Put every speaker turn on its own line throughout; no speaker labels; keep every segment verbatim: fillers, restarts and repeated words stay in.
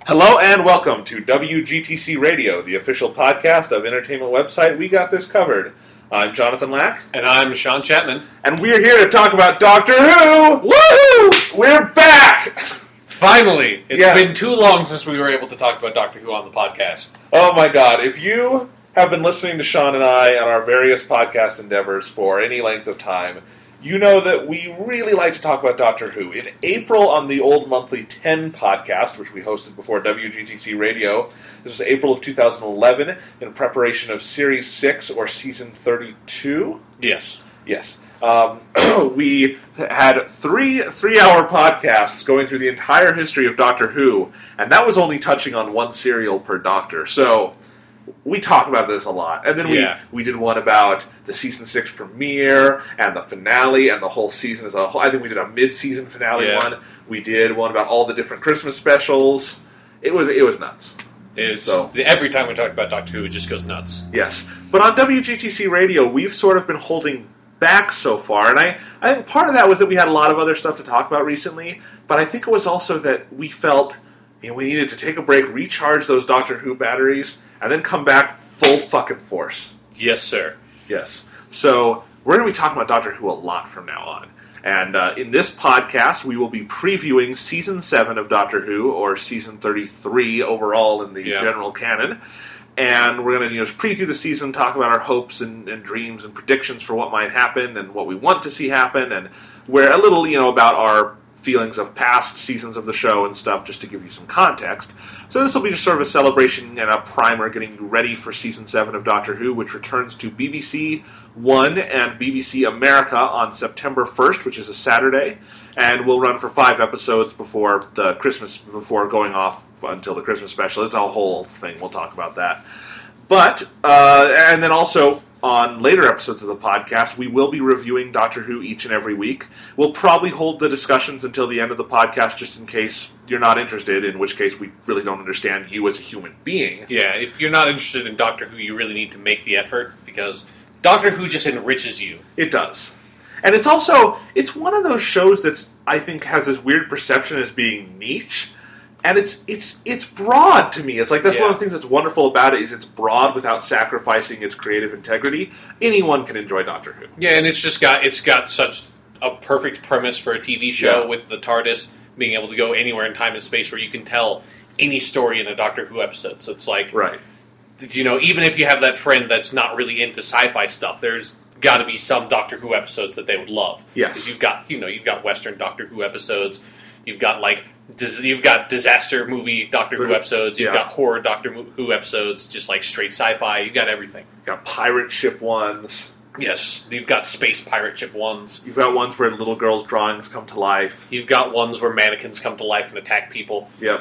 Hello and welcome to W G T C Radio, the official podcast of entertainment website We Got This Covered. I'm Jonathan Lack.
And I'm Sean Chapman.
And we're here to talk about Doctor Who! Woohoo! We're back!
Finally! It's
Yes.
been too long since we were able to talk about Doctor Who on the podcast.
Oh my god, if you have been listening to Sean and I on our various podcast endeavors for any length of time, you know that we really like to talk about Doctor Who. In April, on the old monthly ten podcast, which we hosted before W G T C Radio, this was April of two thousand eleven, in preparation of Series six, or Season thirty-two?
Yes.
Yes. Um, we had three three-hour podcasts going through the entire history of Doctor Who, and that was only touching on one serial per Doctor, so we talk about this a lot. And then we,
Yeah.
we did one about the Season six premiere, and the finale, and the whole season as a whole. I think we did a mid-season finale
Yeah.
one. We did one about all the different Christmas specials. It was it was nuts.
It's,
So-
every time we talk about Doctor Who, it just goes nuts.
Yes. But on W G T C Radio, we've sort of been holding back so far, and I, I think part of that was that we had a lot of other stuff to talk about recently, but I think it was also that we felt you know, we needed to take a break, recharge those Doctor Who batteries, and then come back full fucking force.
Yes, sir.
Yes. So we're going to be talking about Doctor Who a lot from now on. And uh, in this podcast, we will be previewing Season seven of Doctor Who, or Season thirty-three overall in the
Yeah.
general canon. And we're going to you know, just preview the season, talk about our hopes and, and dreams and predictions for what might happen and what we want to see happen, and where a little, you know, about our feelings of past seasons of the show and stuff, just to give you some context. So this will be just sort of a celebration and a primer getting you ready for Season seven of Doctor Who, which returns to B B C One and B B C America on September first, which is a Saturday, and will run for five episodes before the Christmas, before going off until the Christmas special. It's a whole thing. We'll talk about that. But, uh, and then also, on later episodes of the podcast, we will be reviewing Doctor Who each and every week. We'll probably hold the discussions until the end of the podcast, just in case you're not interested, in which case we really don't understand you as a human being.
Yeah, if you're not interested in Doctor Who, you really need to make the effort, because Doctor Who just enriches you.
It does. And it's also, it's one of those shows that's, I think, has this weird perception as being niche. And it's it's it's broad to me. It's like, that's
Yeah.
one of the things that's wonderful about it, is it's broad without sacrificing its creative integrity. Anyone can enjoy Doctor Who.
Yeah, and it's just got it's got such a perfect premise for a T V show,
Yeah.
with the TARDIS being able to go anywhere in time and space, where you can tell any story in a Doctor Who episode. So it's like,
Right.
you know, even if you have that friend that's not really into sci-fi stuff, there's got to be some Doctor Who episodes that they would love.
Yes.
'Cause you've got, you know, you've got Western Doctor Who episodes, you've got like, dis- you've got disaster movie Doctor Who episodes, you've
Yeah.
got horror Doctor Who episodes, just like straight sci-fi. You've got everything.
You've got pirate ship ones.
Yes, you've got space pirate ship ones.
You've got ones where little girls' drawings come to life.
You've got ones where mannequins come to life and attack people,
Yep.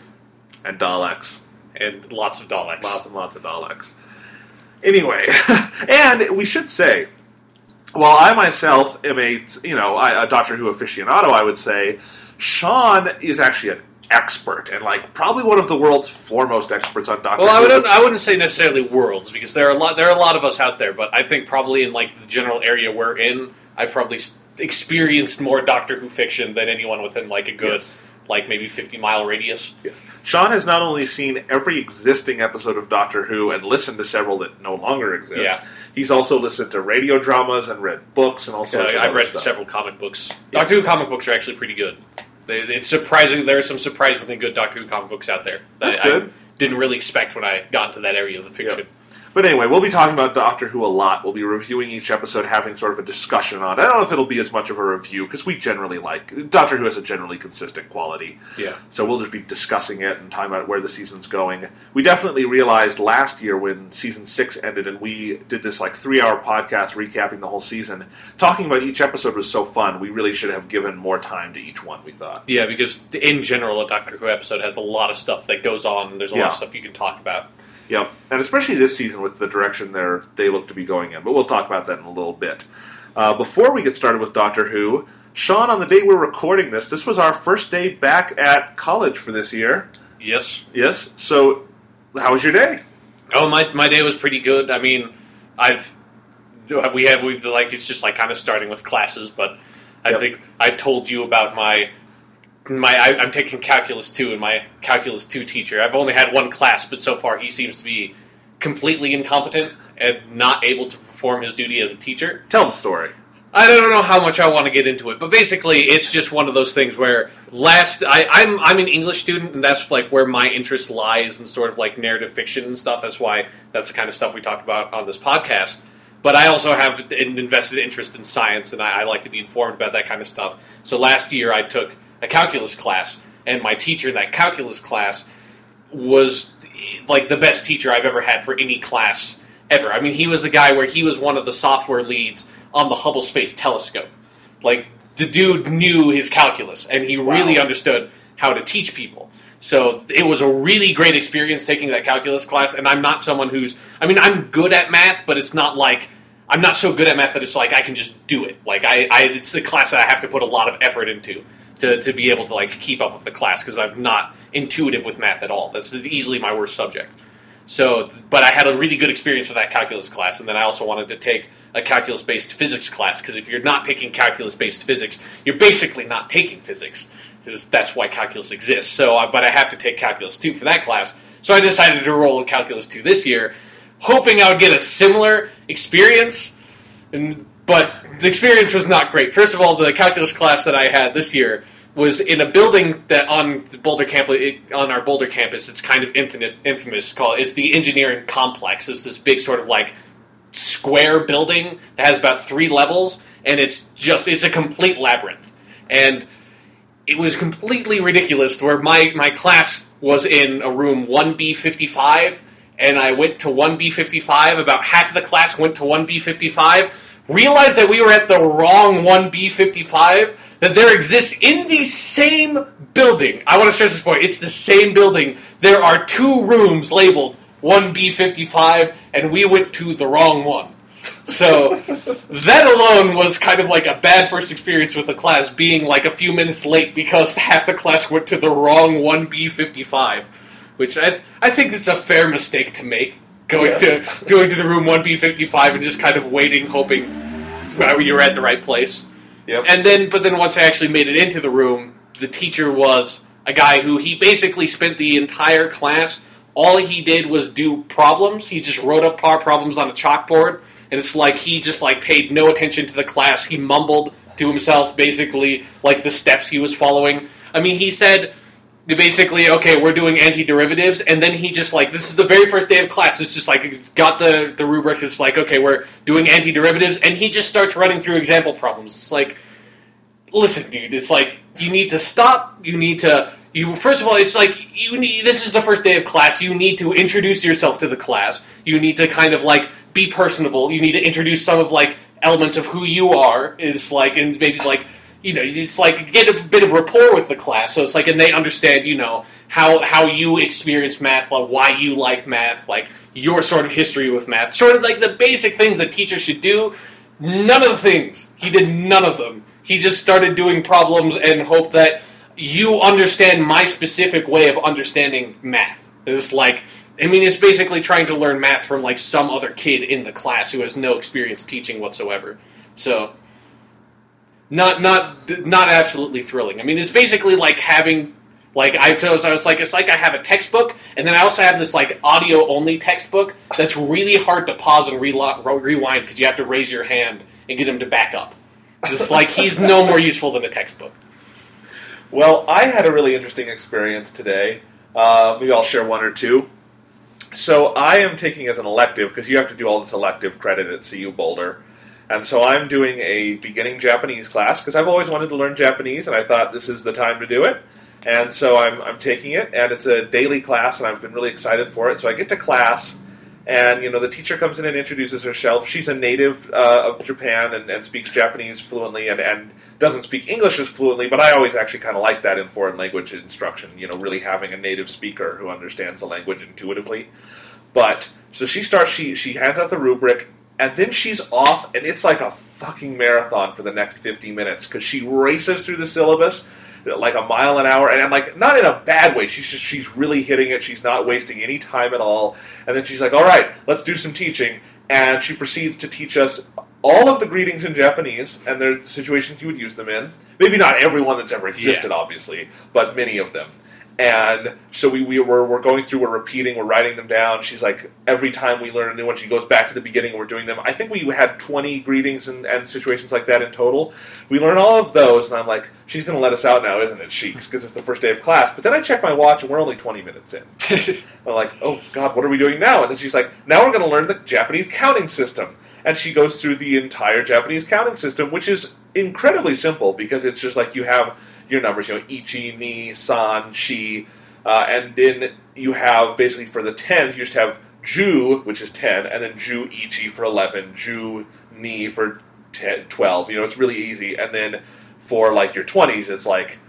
And Daleks.
and lots of Daleks.
Lots and lots of Daleks. Anyway, and we should say, while I myself am a, you know, I- a Doctor Who aficionado, I would say, Sean is actually an expert, and like probably one of the world's foremost experts on Doctor
Well, I
Who.
wouldn't. I wouldn't say necessarily worlds, because there are a lot. There are a lot of us out there, but I think probably in like the general area we're in, I've probably s- experienced more Doctor Who fiction than anyone within like a good,
Yes.
like maybe fifty mile radius.
Yes. Sean has not only seen every existing episode of Doctor Who and listened to several that no longer exist,
Yeah.
he's also listened to radio dramas and read books and all
Uh,
sorts of
I've
other
read
stuff.
several comic books.
Yes.
Doctor Who comic books are actually pretty good. They, it's surprising. There are some surprisingly good Doctor Who comic books out there.
That's
I,
good.
I didn't really expect when I got into that area of the fiction.
Yep. But anyway, we'll be talking about Doctor Who a lot. We'll be reviewing each episode, having sort of a discussion on it. I don't know if it'll be as much of a review, because we generally like... Doctor Who has a generally consistent quality.
Yeah.
So we'll just be discussing it and talking about where the season's going. We definitely realized last year when Season six ended and we did this like three-hour podcast recapping the whole season, talking about each episode was so fun, we really should have given more time to each one, we thought.
Yeah, because in general, a Doctor Who episode has a lot of stuff that goes on, and there's a lot
Yeah.
of stuff you can talk about.
Yep, and especially this season with the direction they're, they look to be going in. But we'll talk about that in a little bit. Uh, before we get started with Doctor Who, Sean, on the day we're recording this, this was our first day back at college for this year.
Yes.
Yes, so how was your day?
Oh, my my day was pretty good. I mean, I've we have we've like it's just like kind of starting with classes, but I
Yep.
think I told you about my my I, I'm taking Calculus two, and my Calculus two teacher, I've only had one class, but so far he seems to be completely incompetent and not able to perform his duty as a teacher.
Tell the story.
I don't know how much I want to get into it, but basically it's just one of those things where last I, I'm I'm an English student, and that's like where my interest lies in sort of like narrative fiction and stuff. That's why that's the kind of stuff we talk about on this podcast. But I also have an invested interest in science, and I, I like to be informed about that kind of stuff. So last year I took a calculus class, and my teacher in that calculus class was like the best teacher I've ever had for any class ever. I mean, he was the guy where he was one of the software leads on the Hubble Space Telescope. Like, the dude knew his calculus, and he really
Wow.
understood how to teach people. So it was a really great experience taking that calculus class, and I'm not someone who's... I mean, I'm good at math, but it's not like... I'm not so good at math that it's like I can just do it. Like, I, I it's a class that I have to put a lot of effort into to, to be able to, like, keep up with the class, because I'm not intuitive with math at all. That's easily my worst subject. So, but I had a really good experience with that calculus class, and then I also wanted to take a calculus-based physics class, because if you're not taking calculus-based physics, you're basically not taking physics. That's why calculus exists. So, but I have to take Calculus two for that class. So I decided to enroll in Calculus two this year, hoping I would get a similar experience. And, but the experience was not great. First of all, the calculus class that I had this year was in a building that on the Boulder campus, on our Boulder campus, it's kind of infinite, infamous. Called it's the engineering complex. It's this big sort of like square building that has about three levels, and it's just it's a complete labyrinth. And it was completely ridiculous where my, my class was in a room one B fifty-five, and I went to one B fifty-five. About half of the class went to one B fifty-five, realized that we were at the wrong one B fifty-five, that there exists in the same building. I want to stress this point. It's the same building. There are two rooms labeled one B fifty-five, and we went to the wrong one. So, that alone was kind of like a bad first experience with the class, being like a few minutes late because half the class went to the wrong one B fifty-five, which I th- I think it's a fair mistake to make, going
Yes.
to going to the room one B fifty-five and just kind of waiting, hoping you're at the right place.
Yep.
And then, but then once I actually made it into the room, the teacher was a guy who he basically spent the entire class, all he did was do problems. He just wrote up par problems on a chalkboard. And it's like he just like paid no attention to the class. He mumbled to himself, basically, like the steps he was following. I mean, he said, basically, okay, we're doing antiderivatives, and then he just like, this is the very first day of class. It's just like, got the, the rubric. It's like, okay, we're doing antiderivatives, and he just starts running through example problems. It's like, listen, dude, it's like, you need to stop. You need to, you first of all, it's like, you need, this is the first day of class. You need to introduce yourself to the class. You need to kind of like, be personable. You need to introduce some of like elements of who you are. It's like, and maybe like, you know, it's like get a bit of rapport with the class. So it's like, and they understand, you know, how how you experience math, like why you like math, like your sort of history with math, sort of like the basic things that teachers should do. None of the things. He did none of them. He just started doing problems and hoped that you understand my specific way of understanding math. It's like, I mean, it's basically trying to learn math from, like, some other kid in the class who has no experience teaching whatsoever. So, not not not absolutely thrilling. I mean, it's basically like having, like, I was, I was like, it's like I have a textbook, and then I also have this, like, audio-only textbook that's really hard to pause and re- rewind because you have to raise your hand and get him to back up. It's like he's no more useful than a textbook.
Well, I had a really interesting experience today. Uh, maybe I'll share one or two. So I am taking as an elective, because you have to do all this elective credit at C U Boulder, and so I'm doing a beginning Japanese class, because I've always wanted to learn Japanese, and I thought this is the time to do it, and so I'm, I'm taking it, and it's a daily class, and I've been really excited for it. So I get to class, and you know the teacher comes in and introduces herself. She's a native uh, of Japan and, and speaks Japanese fluently, and, and doesn't speak English as fluently, but I always actually kind of like that in foreign language instruction, you know, really having a native speaker who understands the language intuitively. But, so she starts, she, she hands out the rubric, and then she's off, and it's like a fucking marathon for the next fifty minutes, because she races through the syllabus like a mile an hour, and I'm like, not in a bad way, she's just, she's really hitting it, she's not wasting any time at all, and then she's like, all right, let's do some teaching, and she proceeds to teach us all of the greetings in Japanese, and there's situations you would use them in. Maybe not everyone that's ever existed,
Yeah.
obviously, but many of them. And so we, we were we're going through, we're repeating, we're writing them down. She's like, every time we learn a new one, she goes back to the beginning and we're doing them. I think we had twenty greetings and, and situations like that in total. We learn all of those, and I'm like, she's going to let us out now, isn't it, Sheiks? Because it's the first day of class. But then I check my watch, and we're only twenty minutes in. I'm like, oh, God, what are we doing now? And then she's like, now we're going to learn the Japanese counting system. And she goes through the entire Japanese counting system, which is incredibly simple because it's just like you have your numbers, you know, ichi, ni, san, shi, uh, and then you have, basically for the tens, you just have ju, which is ten, and then ju ichi for eleven, ju ni for ten, twelve, you know, it's really easy. And then for, like, your twenties, it's like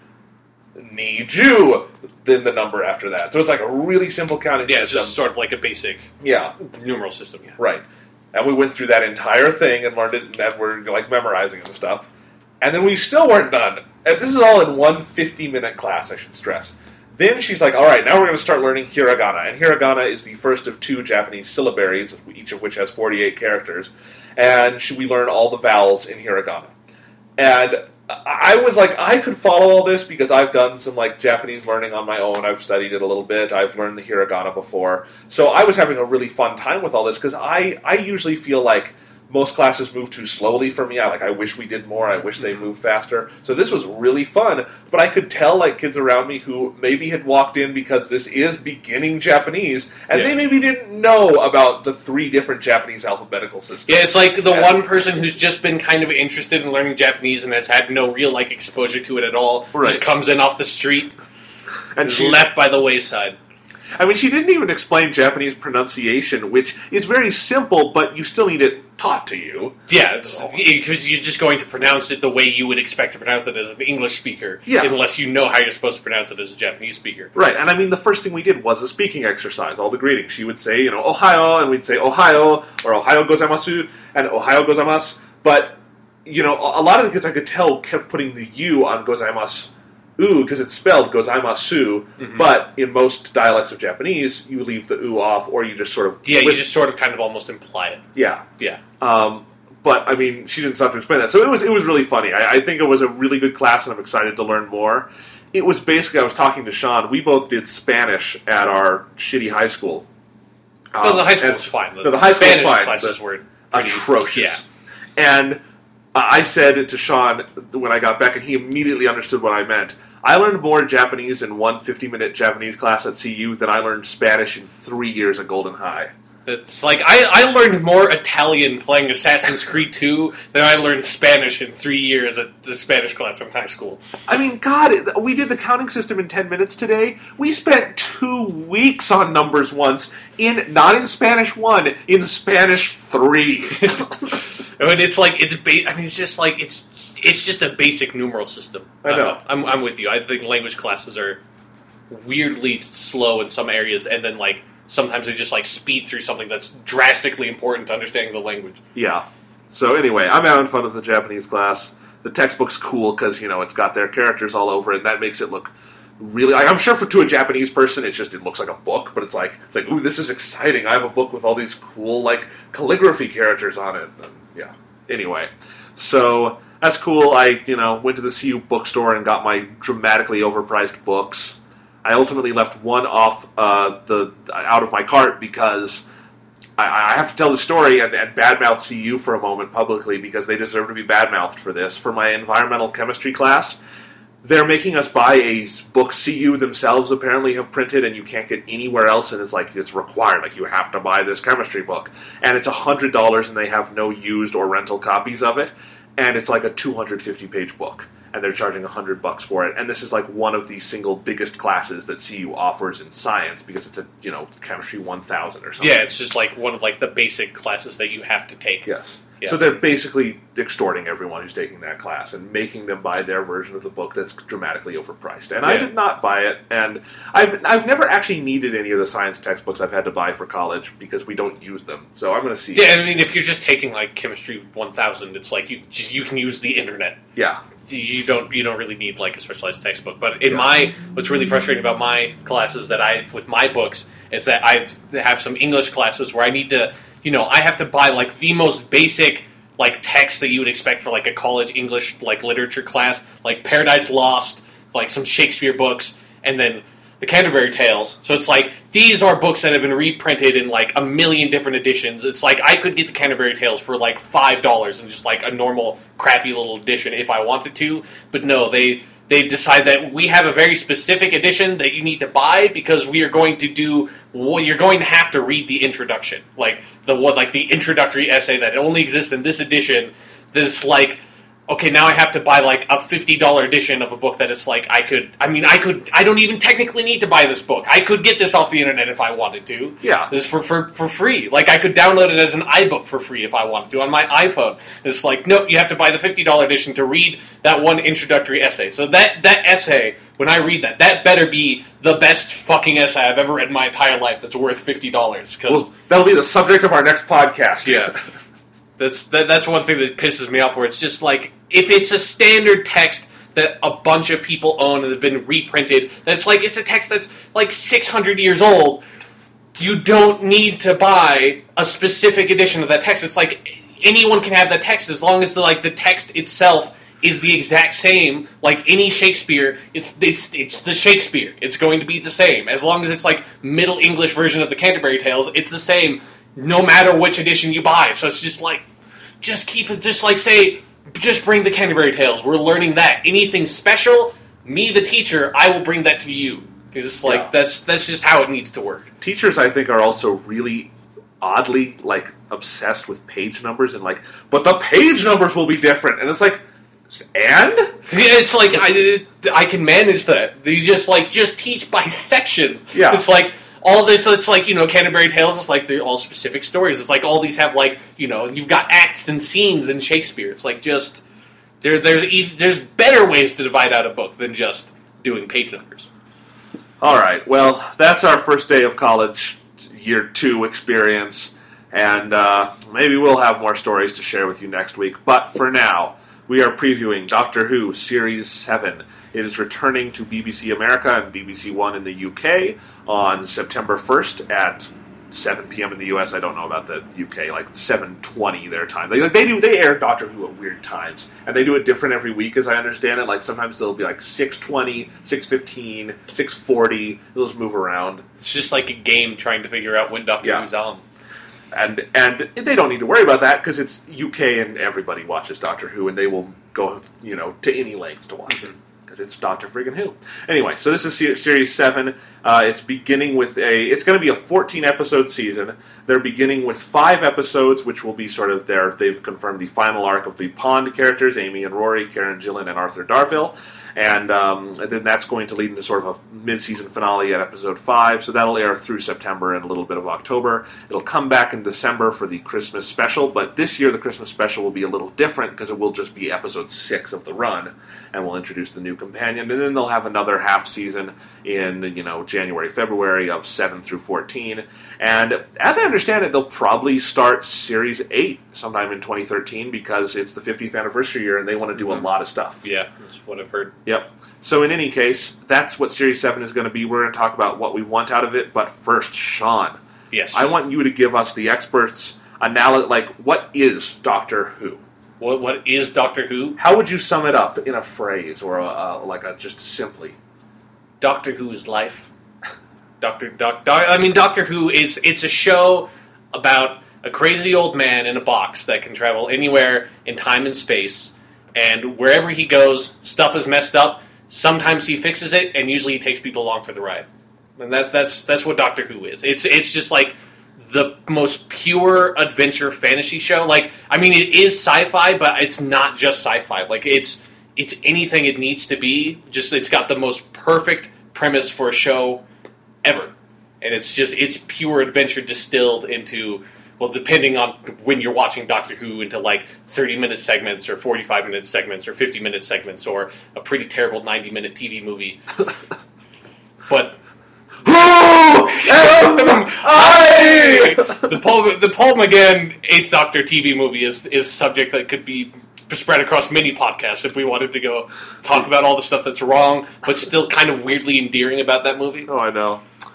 ni ju, then the number after that. So it's like a really simple counting
Yeah, it's
system.
just sort of like a basic
Yeah.
numeral system. Yeah.
Right. And we went through that entire thing and learned it, and we're, like, memorizing it and stuff. And then we still weren't done. And this is all in one fifty-minute class, I should stress. Then she's like, all right, now we're going to start learning hiragana. And hiragana is the first of two Japanese syllabaries, each of which has forty-eight characters. And she, we learn all the vowels in hiragana. And I was like, I could follow all this because I've done some, like, Japanese learning on my own. I've studied it a little bit. I've learned the hiragana before. So I was having a really fun time with all this because I, I usually feel like most classes move too slowly for me. I like. I wish we did more. I wish they moved faster. So this was really fun. But I could tell, like, kids around me who maybe had walked in because this is beginning Japanese, and
Yeah.
they maybe didn't know about the three different Japanese alphabetical systems.
Yeah, it's like the
And-
one person who's just been kind of interested in learning Japanese and has had no real like exposure to it at all.
Right.
Just comes in off the street
and
is
she
left by the wayside.
I mean, she didn't even explain Japanese pronunciation, which is very simple, but you still need it taught to you.
Yeah, because you're just going to pronounce it the way you would expect to pronounce it as an English speaker,
Yeah.
unless you know how you're supposed to pronounce it as a Japanese speaker.
Right, and I mean, the first thing we did was a speaking exercise, all the greetings. She would say, you know, Ohio, and we'd say Ohio, or Ohio gozaimasu, and Ohio gozaimasu. But, you know, a a lot of the kids I could tell kept putting the U on gozaimasu, because it's spelled gozaimasu,
Mm-hmm.
but in most dialects of Japanese, you leave the U off, or you just sort of...
Yeah, you
twist-
just sort of kind of almost imply it.
Yeah.
Yeah.
Um, but I mean, she didn't stop to explain that, so it was it was really funny. I, I think it was a really good class, and I'm excited to learn more. It was basically, I was talking to Sean. We both did Spanish at our shitty high school.
Well, the
Um,
high school
and-
was fine.
No, the high school was
Spanish
fine.
classes
The-
were pretty,
atrocious. And I said to Sean when I got back, and he immediately understood what I meant. I learned more Japanese in one fifty-minute Japanese class at C U than I learned Spanish in three years at Golden High.
It's like I, I learned more Italian playing Assassin's Creed two than I learned Spanish in three years at the Spanish class in high school.
I mean, God, it- we did the counting system in ten minutes today. We spent two weeks on numbers once, in not in Spanish one, in Spanish three.
I mean, it's like it's. Ba- I mean, it's just like it's. It's just a basic numeral system.
I know.
Uh, I'm, I'm with you. I think language classes are weirdly slow in some areas, and then like sometimes they just like speed through something that's drastically important to understanding the language.
Yeah. So anyway, I'm having fun with the Japanese class. The textbook's cool because, you know, it's got their characters all over it, and that makes it look really... Like, I'm sure for to a Japanese person, it's just, it looks like a book, but it's like, it's like, ooh, this is exciting. I have a book with all these cool, like, calligraphy characters on it. And, yeah. Anyway. So, that's cool. I, you know, went to the C U bookstore and got my dramatically overpriced books. I ultimately left one off uh, the out of my cart because... I have to tell the story and, and badmouth C U for a moment publicly because they deserve to be badmouthed for this. For my environmental chemistry class, they're making us buy a book C U themselves apparently have printed and you can't get anywhere else, and it's like, it's required. Like, you have to buy this chemistry book. And it's one hundred dollars and they have no used or rental copies of it. And it's like a two hundred fifty page book. And they're charging one hundred bucks for it. And this is like one of the single biggest classes that C U offers in science because it's a, you know, chemistry one thousand or something.
Yeah, it's just like one of like the basic classes that you have to take.
Yes.
Yeah.
So they're basically extorting everyone who's taking that class and making them buy their version of the book that's dramatically overpriced. And I
Yeah.
did not buy it. And I've I've never actually needed any of the science textbooks I've had to buy for college because we don't use them. So I'm going to see.
Yeah, I mean, if you're just taking like chemistry one thousand, it's like you just you can use the internet.
Yeah.
You don't you don't really need like a specialized textbook. But in
Yeah.
my what's really frustrating about my classes that I with my books is that I have some English classes where I need to you know I have to buy like the most basic like text that you would expect for like a college English like literature class, like Paradise Lost, like some Shakespeare books, and then the Canterbury Tales. So it's like, these are books that have been reprinted in like a million different editions. It's like, I could get the Canterbury Tales for like five dollars in just like a normal crappy little edition if I wanted to. But no, they they decide that we have a very specific edition that you need to buy because we are going to do, well, you're going to have to read the introduction. Like the what, like the introductory essay that only exists in this edition. This like, okay, now I have to buy like a fifty dollars edition of a book that is like, I could, I mean, I could, I don't even technically need to buy this book. I could get this off the internet if I wanted to.
Yeah.
This is for, for, for free. Like, I could download it as an iBook for free if I wanted to on my iPhone. It's like, nope, you have to buy the fifty dollars edition to read that one introductory essay. So that, that essay, when I read that, that better be the best fucking essay I've ever read in my entire life that's worth fifty dollars. Cause,
well, that'll be the subject of our next podcast.
Yeah. That's that, that's one thing that pisses me off, where it's just like, if it's a standard text that a bunch of people own and has been reprinted, that's like, it's a text that's like six hundred years old, you don't need to buy a specific edition of that text. It's like, anyone can have that text as long as the, like, the text itself is the exact same. Like any Shakespeare, it's it's it's the Shakespeare. It's going to be the same. As long as it's like Middle English version of the Canterbury Tales, it's the same no matter which edition you buy. So it's just like, just keep it, just like say, just bring the Canterbury Tales. We're learning that. Anything special, me the teacher, I will bring that to you. Because it's like, yeah. that's that's just how it needs to work.
Teachers, I think, are also really oddly, like, obsessed with page numbers and like, but the page numbers will be different. And it's like, and?
It's like, I, I can manage that. You just, like, just teach by sections.
Yeah.
It's like, all this, it's like, you know, Canterbury Tales is like, they're all specific stories. It's like, all these have, like, you know, you've got acts and scenes in Shakespeare. It's like, just, there, there's there's better ways to divide out a book than just doing page numbers.
All right, well, that's our first day of college, year two experience, and uh, maybe we'll have more stories to share with you next week. But for now, we are previewing Doctor Who Series seven. It is returning to B B C America and B B C One in the U K on September first at seven p.m. in the U S. I don't know about the U K, like seven twenty their time. They, they do they air Doctor Who at weird times, and they do it different every week, as I understand it. Like sometimes they'll be like six twenty, six fifteen, six forty. They'll just move around.
It's just like a game trying to figure out when Doctor
yeah.
Who's on.
And and they don't need to worry about that because it's U K and everybody watches Doctor Who, and they will go, you know, to any lengths to watch it. Because it's Doctor Friggin' Who. Anyway, so this is Series seven. Uh, it's beginning with a... It's going to be a fourteen-episode season. They're beginning with five episodes, which will be sort of their... They've confirmed the final arc of the Pond characters, Amy and Rory, Karen Gillan, and Arthur Darvill. And, um, and then that's going to lead into sort of a mid-season finale at episode five. So that'll air through September and a little bit of October. It'll come back in December for the Christmas special. But this year, the Christmas special will be a little different because it will just be episode six of the run. And we'll introduce the new companion. And then they'll have another half season in, you know, January, February of seven through fourteen. And as I understand it, they'll probably start Series eight sometime in twenty thirteen because it's the fiftieth anniversary year and they want to do a lot of stuff.
Yeah, that's what I've heard.
Yep. So in any case, that's what Series seven is going to be. We're going to talk about what we want out of it. But first, Sean.
Yes.
I want you to give us the experts' analysis. Like, what is Doctor Who?
What What is Doctor Who?
How would you sum it up in a phrase or a, uh, like a just simply?
Doctor Who is life. Doctor Doc, Doc I mean, Doctor Who is it's a show about a crazy old man in a box that can travel anywhere in time and space, and wherever he goes, stuff is messed up. Sometimes he fixes it, and usually he takes people along for the ride. And that's that's that's what Doctor Who is. It's it's just like the most pure adventure fantasy show. Like, I mean, it is sci-fi, but it's not just sci-fi. Like, it's it's anything it needs to be. Just it's got the most perfect premise for a show ever, and it's just it's pure adventure distilled into, well, depending on when you're watching Doctor Who, into like thirty minute segments or forty-five minute segments or fifty minute segments or a pretty terrible ninety minute T V movie. But
Who am I?
the Paul the Paul McGann Eighth Doctor T V movie is is subject that could be spread across many podcasts if we wanted to go talk about all the stuff that's wrong, but still kind of weirdly endearing about that movie.
Oh, I know.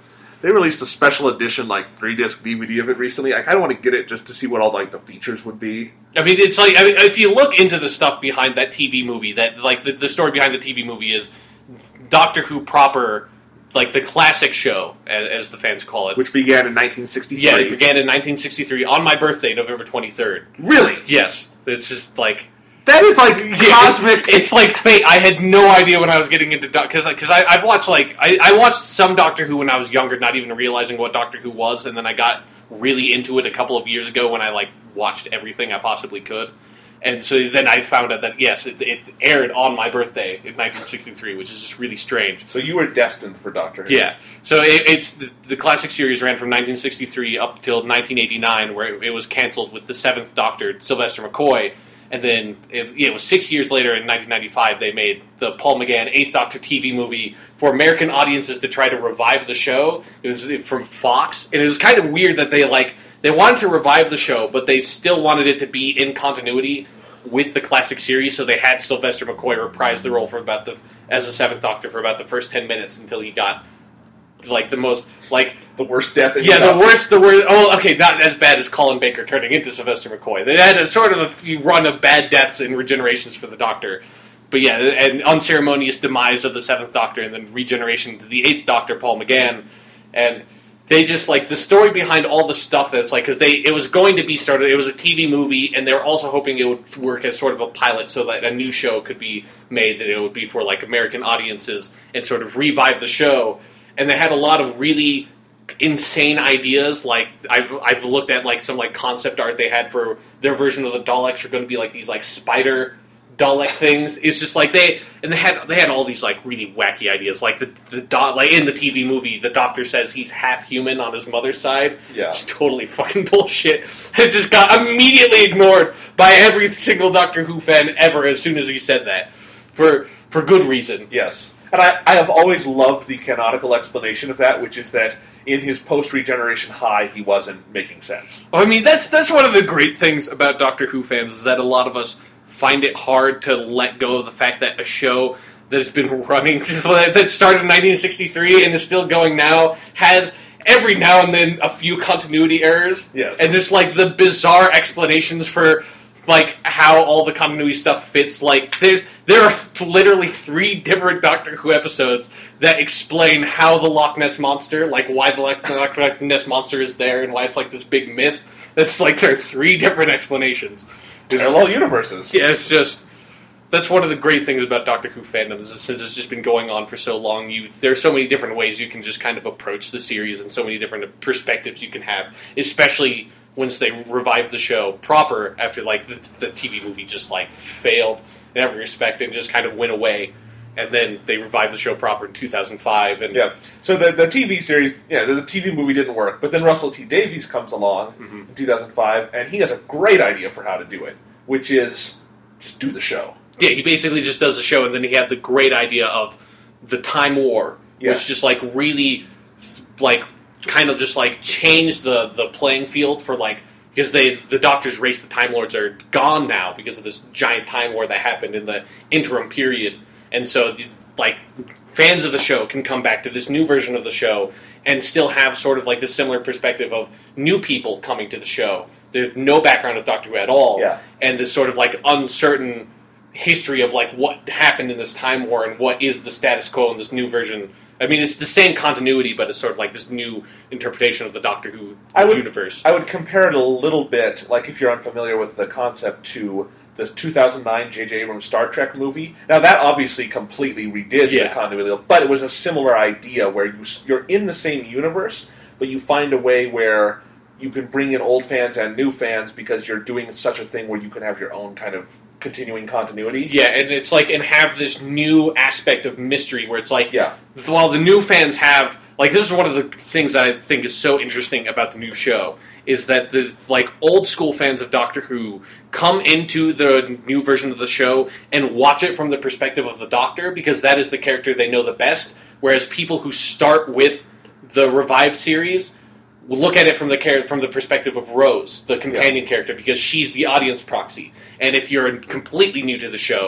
they released a special edition, like, three-disc D V D of it recently. I kind of want to get it just to see what all, like, the features would be.
I mean, it's like, I mean, if you look into the stuff behind that T V movie, that, like, the, the story behind the T V movie is Doctor Who proper, like, the classic show, as, as the fans call it.
Which began in nineteen sixty-three.
Yeah, it began in nineteen sixty-three, on my birthday, November twenty-third.
Really?
Yes. It's just, like...
That is, like, cosmic...
It's like fate. I had no idea when I was getting into... Because because I, I've watched, like... I, I watched some Doctor Who when I was younger, not even realizing what Doctor Who was, and then I got really into it a couple of years ago when I, like, watched everything I possibly could. And so then I found out that, yes, it, it aired on my birthday in nineteen sixty-three, which is just really strange.
So you were destined for Doctor Who.
Yeah. So it, it's... The, the classic series ran from nineteen sixty-three up till nineteen eighty-nine, where it, it was canceled with the seventh Doctor, Sylvester McCoy. And then it, it was six years later, in nineteen ninety-five, they made the Paul McGann eighth Doctor T V movie for American audiences to try to revive the show. It was from Fox, and it was kind of weird that they like they wanted to revive the show, but they still wanted it to be in continuity with the classic series. So they had Sylvester McCoy reprise the role for about the as the seventh Doctor for about the first ten minutes until he got like the most like.
The worst death in
Yeah, the
Doctor.
worst, the worst... Oh, okay, not as bad as Colin Baker turning into Sylvester McCoy. They had a sort of a few run of bad deaths and regenerations for the Doctor. But yeah, and unceremonious demise of the seventh Doctor, and then regeneration to the eighth Doctor, Paul McGann. And they just, like, the story behind all the stuff that's, like... Because they it was going to be started... It was a T V movie, and they were also hoping it would work as sort of a pilot so that a new show could be made, that it would be for, like, American audiences, and sort of revive the show. And they had a lot of really... insane ideas. Like I've I've looked at like some like concept art they had for their version of the Daleks are going to be like these like spider Dalek things. It's just like they and they had they had all these like really wacky ideas. Like the the do, like in the T V movie, the Doctor says he's half human on his mother's side.
Yeah,
it's totally fucking bullshit. It just got immediately ignored by every single Doctor Who fan ever as soon as he said that for for good reason.
Yes. And I, I have always loved the canonical explanation of that, which is that in his post-regeneration high, he wasn't making sense.
I mean, that's that's one of the great things about Doctor Who fans, is that a lot of us find it hard to let go of the fact that a show that has been running, that started in nineteen sixty-three and is still going now, has every now and then a few continuity errors.
Yes.
And just, like, the bizarre explanations for... like, how all the continuity stuff fits. Like, there's there are literally three different Doctor Who episodes that explain how the Loch Ness Monster, like, why the Loch Ness Monster is there and why it's, like, this big myth. That's, like, there are three different explanations.
Parallel universes.
Yeah, it's just... That's one of the great things about Doctor Who fandom, is since it's just been going on for so long, you there are so many different ways you can just kind of approach the series and so many different perspectives you can have, especially... once they revived the show proper after, like, the, the T V movie just, like, failed in every respect and just kind of went away. And then they revived the show proper in two thousand five. And
yeah, so the the T V series, yeah, the, the T V movie didn't work. But then Russell T Davies comes along mm-hmm. in two thousand five, and he has a great idea for how to do it, which is just do the show.
Yeah, he basically just does the show, and then he had the great idea of the Time War, yes. which just, like, really, like... kind of just like change the, the playing field for like because they the Doctor's race, the Time Lords, are gone now because of this giant time war that happened in the interim period, and so like fans of the show can come back to this new version of the show and still have sort of like this similar perspective of new people coming to the show. There's no background of Doctor Who at all,
yeah.
and this sort of like uncertain history of like what happened in this time war and what is the status quo in this new version. I mean, it's the same continuity, but it's sort of like this new interpretation of the Doctor Who
I would,
universe.
I would compare it a little bit, like if you're unfamiliar with the concept, to the two thousand nine J J Abrams Star Trek movie. Now, that obviously completely redid
yeah.
the continuity, but it was a similar idea where you, you're in the same universe, but you find a way where you can bring in old fans and new fans because you're doing such a thing where you can have your own kind of continuing continuity.
Yeah, and it's like, and have this new aspect of mystery where it's like,
yeah.
while the new fans have, like, this is one of the things that I think is so interesting about the new show, is that the, like, old school fans of Doctor Who come into the new version of the show and watch it from the perspective of the Doctor, because that is the character they know the best, whereas people who start with the revived series will look at it from the char- from the perspective of Rose, the companion yeah. character, because she's the audience proxy. And if you're completely new to the show,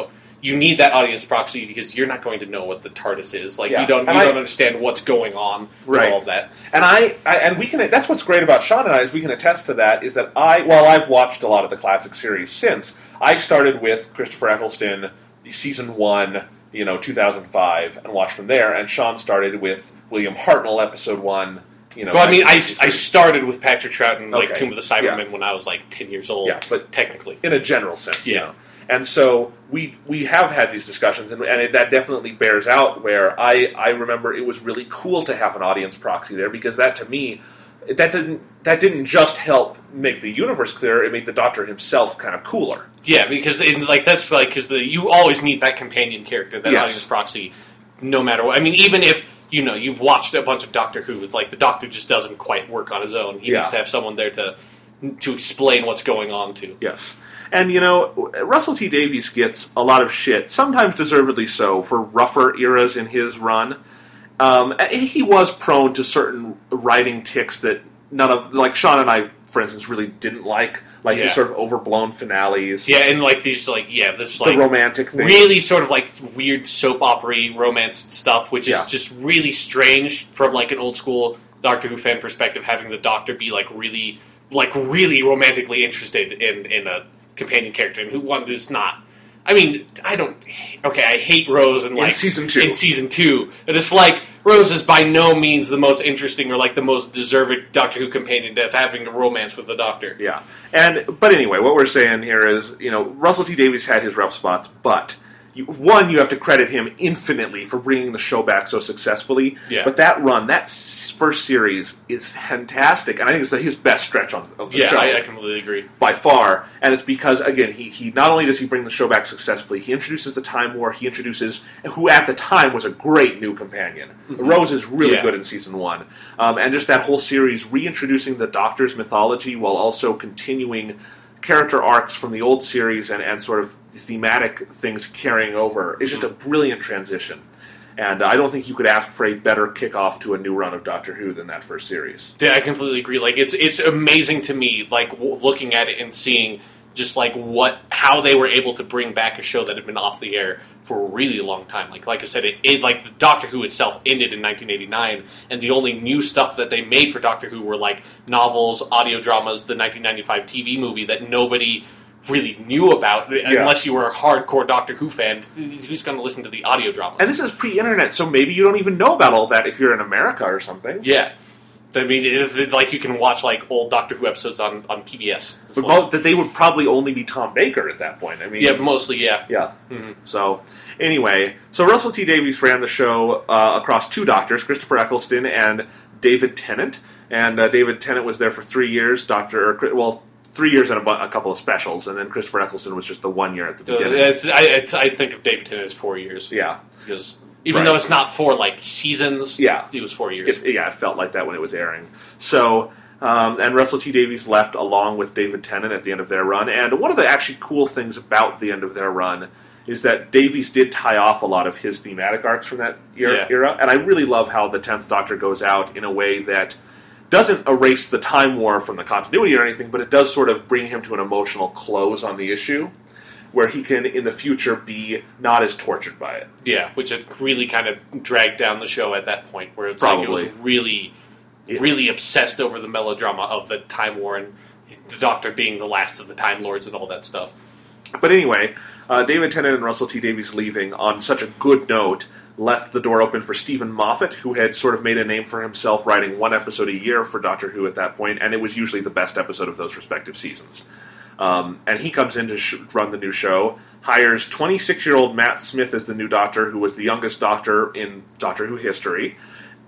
you need that audience proxy because you're not going to know what the TARDIS is. Like
Yeah.
you don't you
And I-
don't understand what's going on with
Right.
all of that.
And I, I and we can that's what's great about Sean and I is we can attest to that is that I while I've watched a lot of the classic series since, I started with Christopher Eccleston season one, you know, two thousand five, and watched from there, and Sean started with William Hartnell episode one, you know.
Well, I mean, I,
nineteen
I
sixty-three.
started with Patrick Troughton, like
Okay.
Tomb of the Cybermen, when I was like ten years old.
Yeah, but-
technically,
in a general sense, you
Yeah.
know. And so we we have had these discussions, and, and it, that definitely bears out. Where I I remember it was really cool to have an audience proxy there because that to me that didn't that didn't just help make the universe clearer; it made the Doctor himself kind of cooler.
yeah, because in, like that's like because the you always need that companion character, that
Yes.
audience proxy, no matter what. I mean, even if you know you've watched a bunch of Doctor Who, it's like the Doctor just doesn't quite work on his own. He
Yeah.
needs to have someone there to to explain what's going on to.
Yes. And, you know, Russell T Davies gets a lot of shit, sometimes deservedly so, for rougher eras in his run. Um, and he was prone to certain writing tics that none of, like Sean and I, for instance, really didn't like. Like
Yeah.
these sort of overblown finales.
Yeah, and like these, like yeah, this
The
like
romantic things.
really sort of like weird soap opera romance stuff, which is
Yeah.
just really strange from like an old school Doctor Who fan perspective. Having the Doctor be like really, like really romantically interested in in a companion character, and who one is not. I mean, I don't. Okay, I hate Rose in like
season two.
In season two, but it's like Rose is by no means the most interesting or like the most deserved Doctor Who companion to have having a romance with the Doctor.
Yeah. And but anyway, what we're saying here is, you know, Russell T Davies had his rough spots, but you, one, you have to credit him infinitely for bringing the show back so successfully.
Yeah.
But that run, that s- first series, is fantastic, and I think it's his best stretch on, of the
Yeah,
show.
I, I completely agree.
By far, and it's because again, he, he not only does he bring the show back successfully, he introduces the Time War. He introduces who at the time was a great new companion. Rose is really
Yeah.
good in season one, um, and just that whole series reintroducing the Doctor's mythology while also continuing character arcs from the old series and, and sort of thematic things carrying over is just a brilliant transition. And I don't think you could ask for a better kickoff to a new run of Doctor Who than that first series.
Yeah, I completely agree. Like it's it's amazing to me, like w- looking at it and seeing just like what how they were able to bring back a show that had been off the air for a really long time. Like like I said, it, it like the Doctor Who itself ended in nineteen eighty-nine, and the only new stuff that they made for Doctor Who were like novels, audio dramas, the nineteen ninety-five T V movie that nobody really knew about unless you were a hardcore Doctor Who fan. Who's going to listen to the audio drama?
And this is pre-internet, so maybe you don't even know about all that if you're in America or something.
Yeah. I mean, it's like you can watch like old Doctor Who episodes on, on P B S. It's
But
like-
mo- that they would probably only be Tom Baker at that point. I mean,
yeah, mostly, yeah.
yeah.
Mhm.
So anyway, so Russell T Davies ran the show uh, across two Doctors, Christopher Eccleston and David Tennant. And uh, David Tennant was there for three years. Doctor, well, three years and a, bu- a couple of specials, and then Christopher Eccleston was just the one year at the
So
beginning.
it's, I, it's, I think of David Tennant as four years.
Yeah.
Because even
Right.
though it's not four like seasons,
Yeah.
it was four years.
It, yeah, it felt like that when it was airing. So, um, and Russell T Davies left along with David Tennant at the end of their run. And one of the actually cool things about the end of their run is that Davies did tie off a lot of his thematic arcs from that era.
Yeah.
era. And I really love how the tenth Doctor goes out in a way that doesn't erase the Time War from the continuity or anything, but it does sort of bring him to an emotional close on the issue, where he can, in the future, be not as tortured by it.
Yeah, which had really kind of dragged down the show at that point, where it's
Probably.
like it was really,
Yeah.
really obsessed over the melodrama of the Time War and the Doctor being the last of the Time Lords and all that stuff.
But anyway, uh, David Tennant and Russell T Davies leaving on such a good note left the door open for Stephen Moffat, who had sort of made a name for himself writing one episode a year for Doctor Who at that point, and it was usually the best episode of those respective seasons. Um, and he comes in to sh- run the new show, hires twenty-six-year-old Matt Smith as the new Doctor, who was the youngest Doctor in Doctor Who history,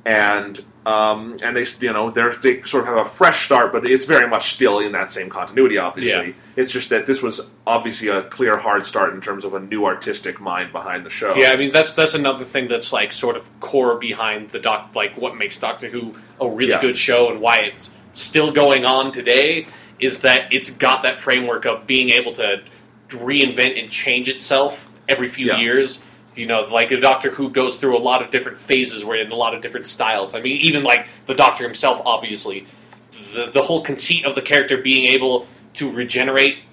and um, and they you know they they sort of have a fresh start, but it's very much still in that same continuity. Obviously,
Yeah.
it's just that this was obviously a clear hard start in terms of a new artistic mind behind the show.
Yeah, I mean that's that's another thing that's like sort of core behind the doc, like what makes Doctor Who a really
Yeah.
good show and why it's still going on today is that it's got that framework of being able to reinvent and change itself every few
Yeah.
years. You know, like the Doctor Who goes through a lot of different phases, where in a lot of different styles. I mean, even like the Doctor himself, obviously, the the whole conceit of the character being able to regenerate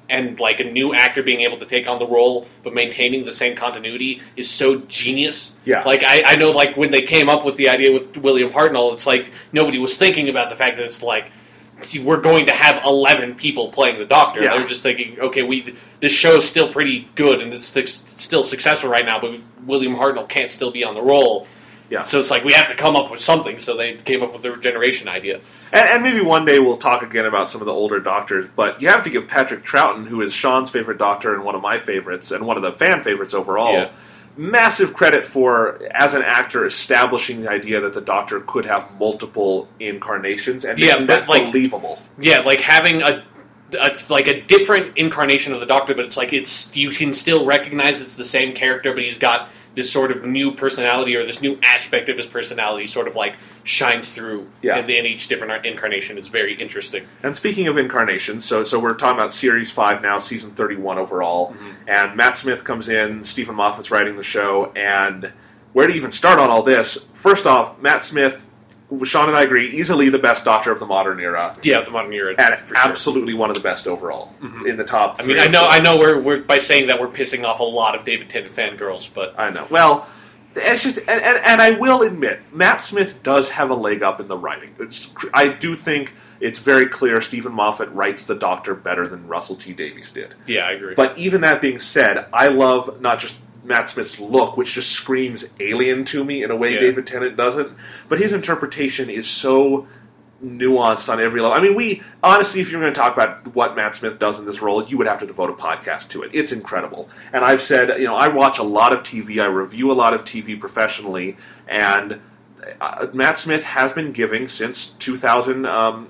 and like a new actor being able to take on the role but maintaining the same continuity is so genius.
Yeah.
Like I, I know like when they came up with the idea with William Hartnell, it's like nobody was thinking about the fact that it's like see, we're going to have eleven people playing the Doctor.
Yeah.
They're just thinking, okay, we this show's still pretty good and it's still successful right now, but William Hartnell can't still be on the role.
Yeah.
So it's like we have to come up with something. So they came up with the regeneration idea.
And, and maybe one day we'll talk again about some of the older Doctors, but you have to give Patrick Troughton, who is Sean's favorite Doctor and one of my favorites, and one of the fan favorites overall,
Yeah.
massive credit for, as an actor, establishing the idea that the Doctor could have multiple incarnations and
Yeah,
making
but,
that
like-
believable.
Yeah, like having a, a like a different incarnation of the Doctor, but it's like it's you can still recognize it's the same character, but he's got this sort of new personality or this new aspect of his personality sort of like shines through
Yeah.
in, in each different incarnation. Is very interesting.
And speaking of incarnations, so so we're talking about Series five now, Season thirty-one overall,
Mm-hmm.
and Matt Smith comes in, Stephen Moffat's writing the show, and where to even start on all this? First off, Matt Smith, Sean and I agree, easily the best Doctor of the modern era,
Yeah, the modern era,
and
for sure.
absolutely one of the best overall, in the top
I
three
mean, I
or
know,
four.
I know, we're we're by saying that we're pissing off a lot of David Tennant fangirls, but
I know. Well, it's just, and, and, and I will admit, Matt Smith does have a leg up in the writing. It's, I do think it's very clear Stephen Moffat writes the Doctor better than Russell T Davies did.
yeah, I agree.
But even that being said, I love not just Matt Smith's look, which just screams alien to me in a way
Yeah.
David Tennant doesn't, but his interpretation is so nuanced on every level. I mean, we, honestly, if you're going to talk about what Matt Smith does in this role, you would have to devote a podcast to it. It's incredible. And I've said, you know, I watch a lot of T V, I review a lot of T V professionally, and uh, Matt Smith has been giving since two thousand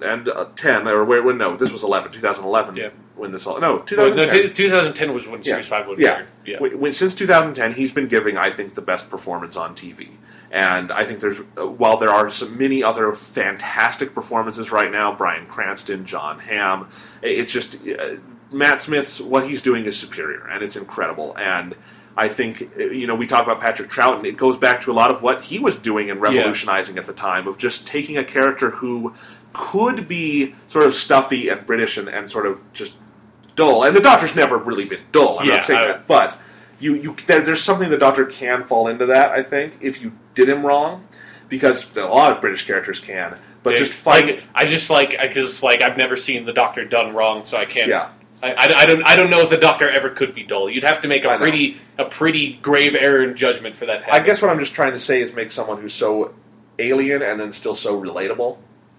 ten, or where, when, no, this was eleven, two thousand eleven,
Yeah.
when this all, no,
no,
twenty ten.
no, twenty ten was when Series five was
Yeah.
aired. Yeah.
When, when- since two thousand ten, he's been giving, I think, the best performance on T V. And I think there's, uh, while there are some many other fantastic performances right now, Bryan Cranston, John Hamm, it's just, uh, Matt Smith's, what he's doing is superior, and it's incredible. And I think, uh, you know, we talk about Patrick Troughton, it goes back to a lot of what he was doing and revolutionizing at the time, of just taking a character who could be sort of stuffy and British and, and sort of just dull. And the Doctor's never really been dull, I'm
Yeah,
not saying
I-
that, but you, you there, there's something the Doctor can fall into that, I think, if you did him wrong, because a lot of British characters can, but
Yeah,
just fight...
like, I just like because like I've never seen the Doctor done wrong, so I can't.
Yeah.
I, I, I don't I don't know if the Doctor ever could be dull. You'd have to make
I
a
know.
pretty a pretty grave error in judgment for that to
I
happen.
guess what I'm just trying to say is make someone who's so alien and then still so relatable.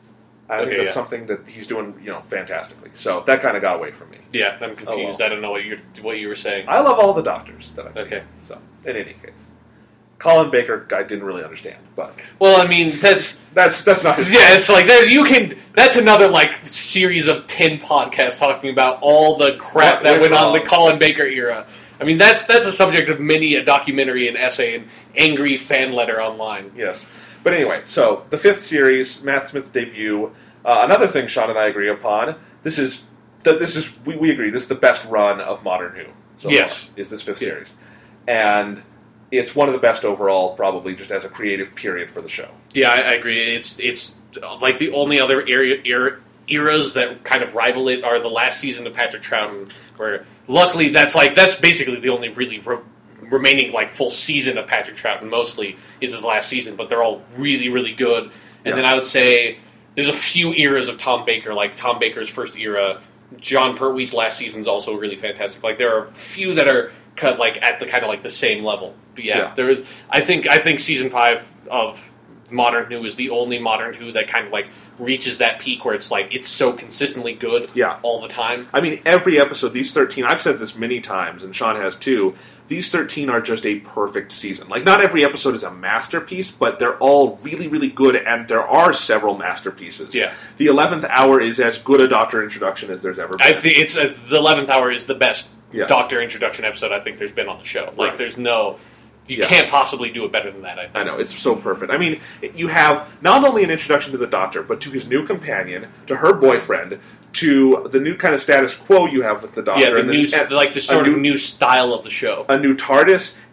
I think
Okay,
that's
yeah.
something that he's doing, you know, fantastically. So that kind of got away from me.
Yeah, I'm confused.
well.
I don't know what you what you were saying.
I love all the Doctors that I've
Okay.
seen. So, in any case. Colin Baker, I didn't really understand, but
Well, I mean that's
that's that's not his
yeah. It's like there's you can. That's another like series of ten podcasts talking about all the crap
What
that
went
went on in the
wrong.
Colin Baker era. I mean that's that's a subject of many a documentary and essay and angry fan letter online.
Yes. But anyway, so the fifth series, Matt Smith's debut. Uh, another thing Sean and I agree upon, this is, that this is we, we agree, this is the best run of Modern Who. So
Yes.
far, is this fifth
Yeah.
series. And it's one of the best overall, probably, just as a creative period for the show.
Yeah, I, I agree. It's it's like the only other area, era, eras that kind of rival it are the last season of Patrick Troughton, where luckily that's like that's basically the only really re- remaining like full season of Patrick Troughton. Mostly is his last season, but they're all really really good. And
Yeah.
then I would say there's a few eras of Tom Baker, like Tom Baker's first era. John Pertwee's last season's also really fantastic. Like there are a few that are cut like at the kind of like the same level. But yeah,
Yeah.
there is. I think I think season five of Modern Who is the only Modern Who that kind of like reaches that peak where it's like it's so consistently good
Yeah.
all the time.
I mean, every episode, these thirteen, I've said this many times, and Sean has too, these thirteen are just a perfect season. Like, not every episode is a masterpiece, but they're all really, really good, and there are several masterpieces.
Yeah.
The eleventh hour is as good a Doctor introduction as there's ever been.
I think it's uh, the eleventh hour is the best
Yeah.
Doctor introduction episode I think there's been on the show. Like
Right.
there's no. You
Yeah.
can't possibly do it better than that. I think.
I know, it's so perfect. I mean, you have not only an introduction to the Doctor, but to his new companion, to her boyfriend, to the new kind of status quo you have with the Doctor.
Yeah, the
and
new,
and
like the sort
a
of
new,
new style of the show.
a new TARDIS,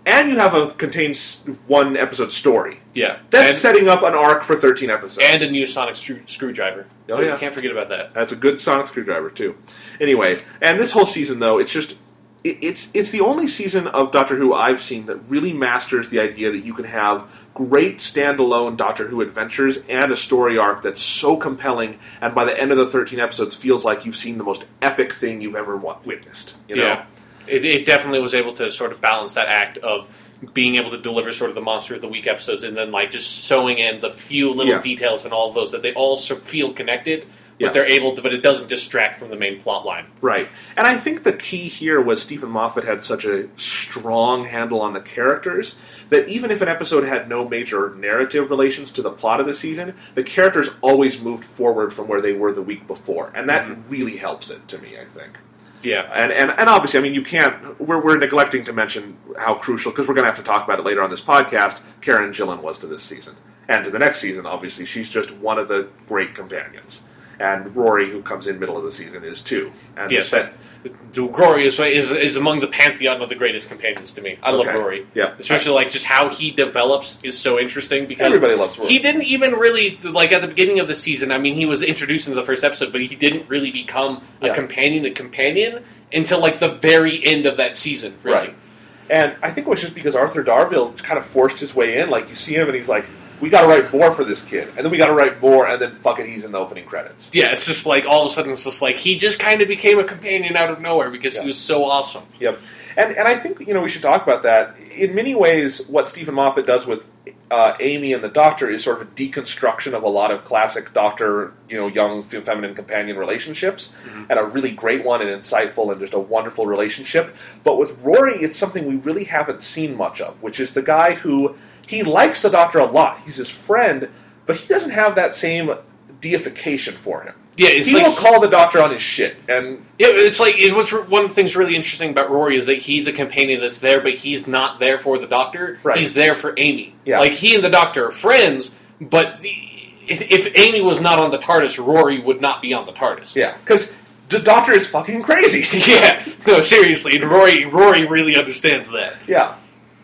and you have a contained one episode story.
Yeah.
That's
and,
setting up an arc for thirteen episodes.
And a new sonic screw- screwdriver.
Oh, yeah.
You can't forget about that.
That's a good sonic screwdriver, too. Anyway, and this whole season, though, it's just... It, it's it's the only season of Doctor Who I've seen that really masters the idea that you can have great standalone Doctor Who adventures and a story arc that's so compelling, and by the end of the thirteen episodes feels like you've seen the most epic thing you've ever witnessed. You know?
Yeah. It, it definitely was able to sort of balance that act of being able to deliver sort of the Monster of the Week episodes and then like just sewing in the few little
Yeah.
details and all of those that they all so feel connected, but
Yeah.
they're able to, but it doesn't distract from the main plot line.
Right. And I think the key here was Stephen Moffat had such a strong handle on the characters that even if an episode had no major narrative relations to the plot of the season, the characters always moved forward from where they were the week before. And that mm-hmm. really helps it, to me, I think.
Yeah.
And, and and obviously, I mean, you can't... We're, we're neglecting to mention how crucial, because we're going to have to talk about it later on this podcast, Karen Gillan was to this season. And to the next season, obviously, she's just one of the great companions. And Rory, who comes in middle of the season, is too. And
yes,
that,
Rory is, is is among the pantheon of the greatest companions to me. I love
okay.
Rory.
Yeah.
Especially, like, just how he develops is so interesting because...
Everybody loves Rory.
He didn't even really, like, at the beginning of the season, I mean, he was introduced in the first episode, but he didn't really become a
yeah.
companion, a companion, until, like, the very end of that season, really.
Right. And I think it was just because Arthur Darvill kind of forced his way in. Like, you see him and he's like, we got to write more for this kid. And then we got to write more, and then fuck it, he's in the opening credits.
Yeah, it's just like, all of a sudden, it's just like, he just kind of became a companion out of nowhere because
yeah.
he was so awesome.
Yep. And and I think, you know, we should talk about that. In many ways, what Stephen Moffat does with uh, Amy and the Doctor is sort of a deconstruction of a lot of classic Doctor, you know, young feminine companion relationships, mm-hmm. and a really great one and insightful and just a wonderful relationship. But with Rory, it's something we really haven't seen much of, which is the guy who... He likes the Doctor a lot. He's his friend, but he doesn't have that same deification for him.
Yeah, it's
he
like,
will call the Doctor on his shit. And
yeah, it's like it, what's one of the things really interesting about Rory is that he's a companion that's there, but he's not there for the Doctor.
Right.
He's there for Amy.
Yeah.
Like he and the Doctor are friends, but the, if, if Amy was not on the TARDIS, Rory would not be on the TARDIS.
Yeah, because the Doctor is fucking crazy.
yeah, no, seriously, and Rory Rory really understands that.
Yeah.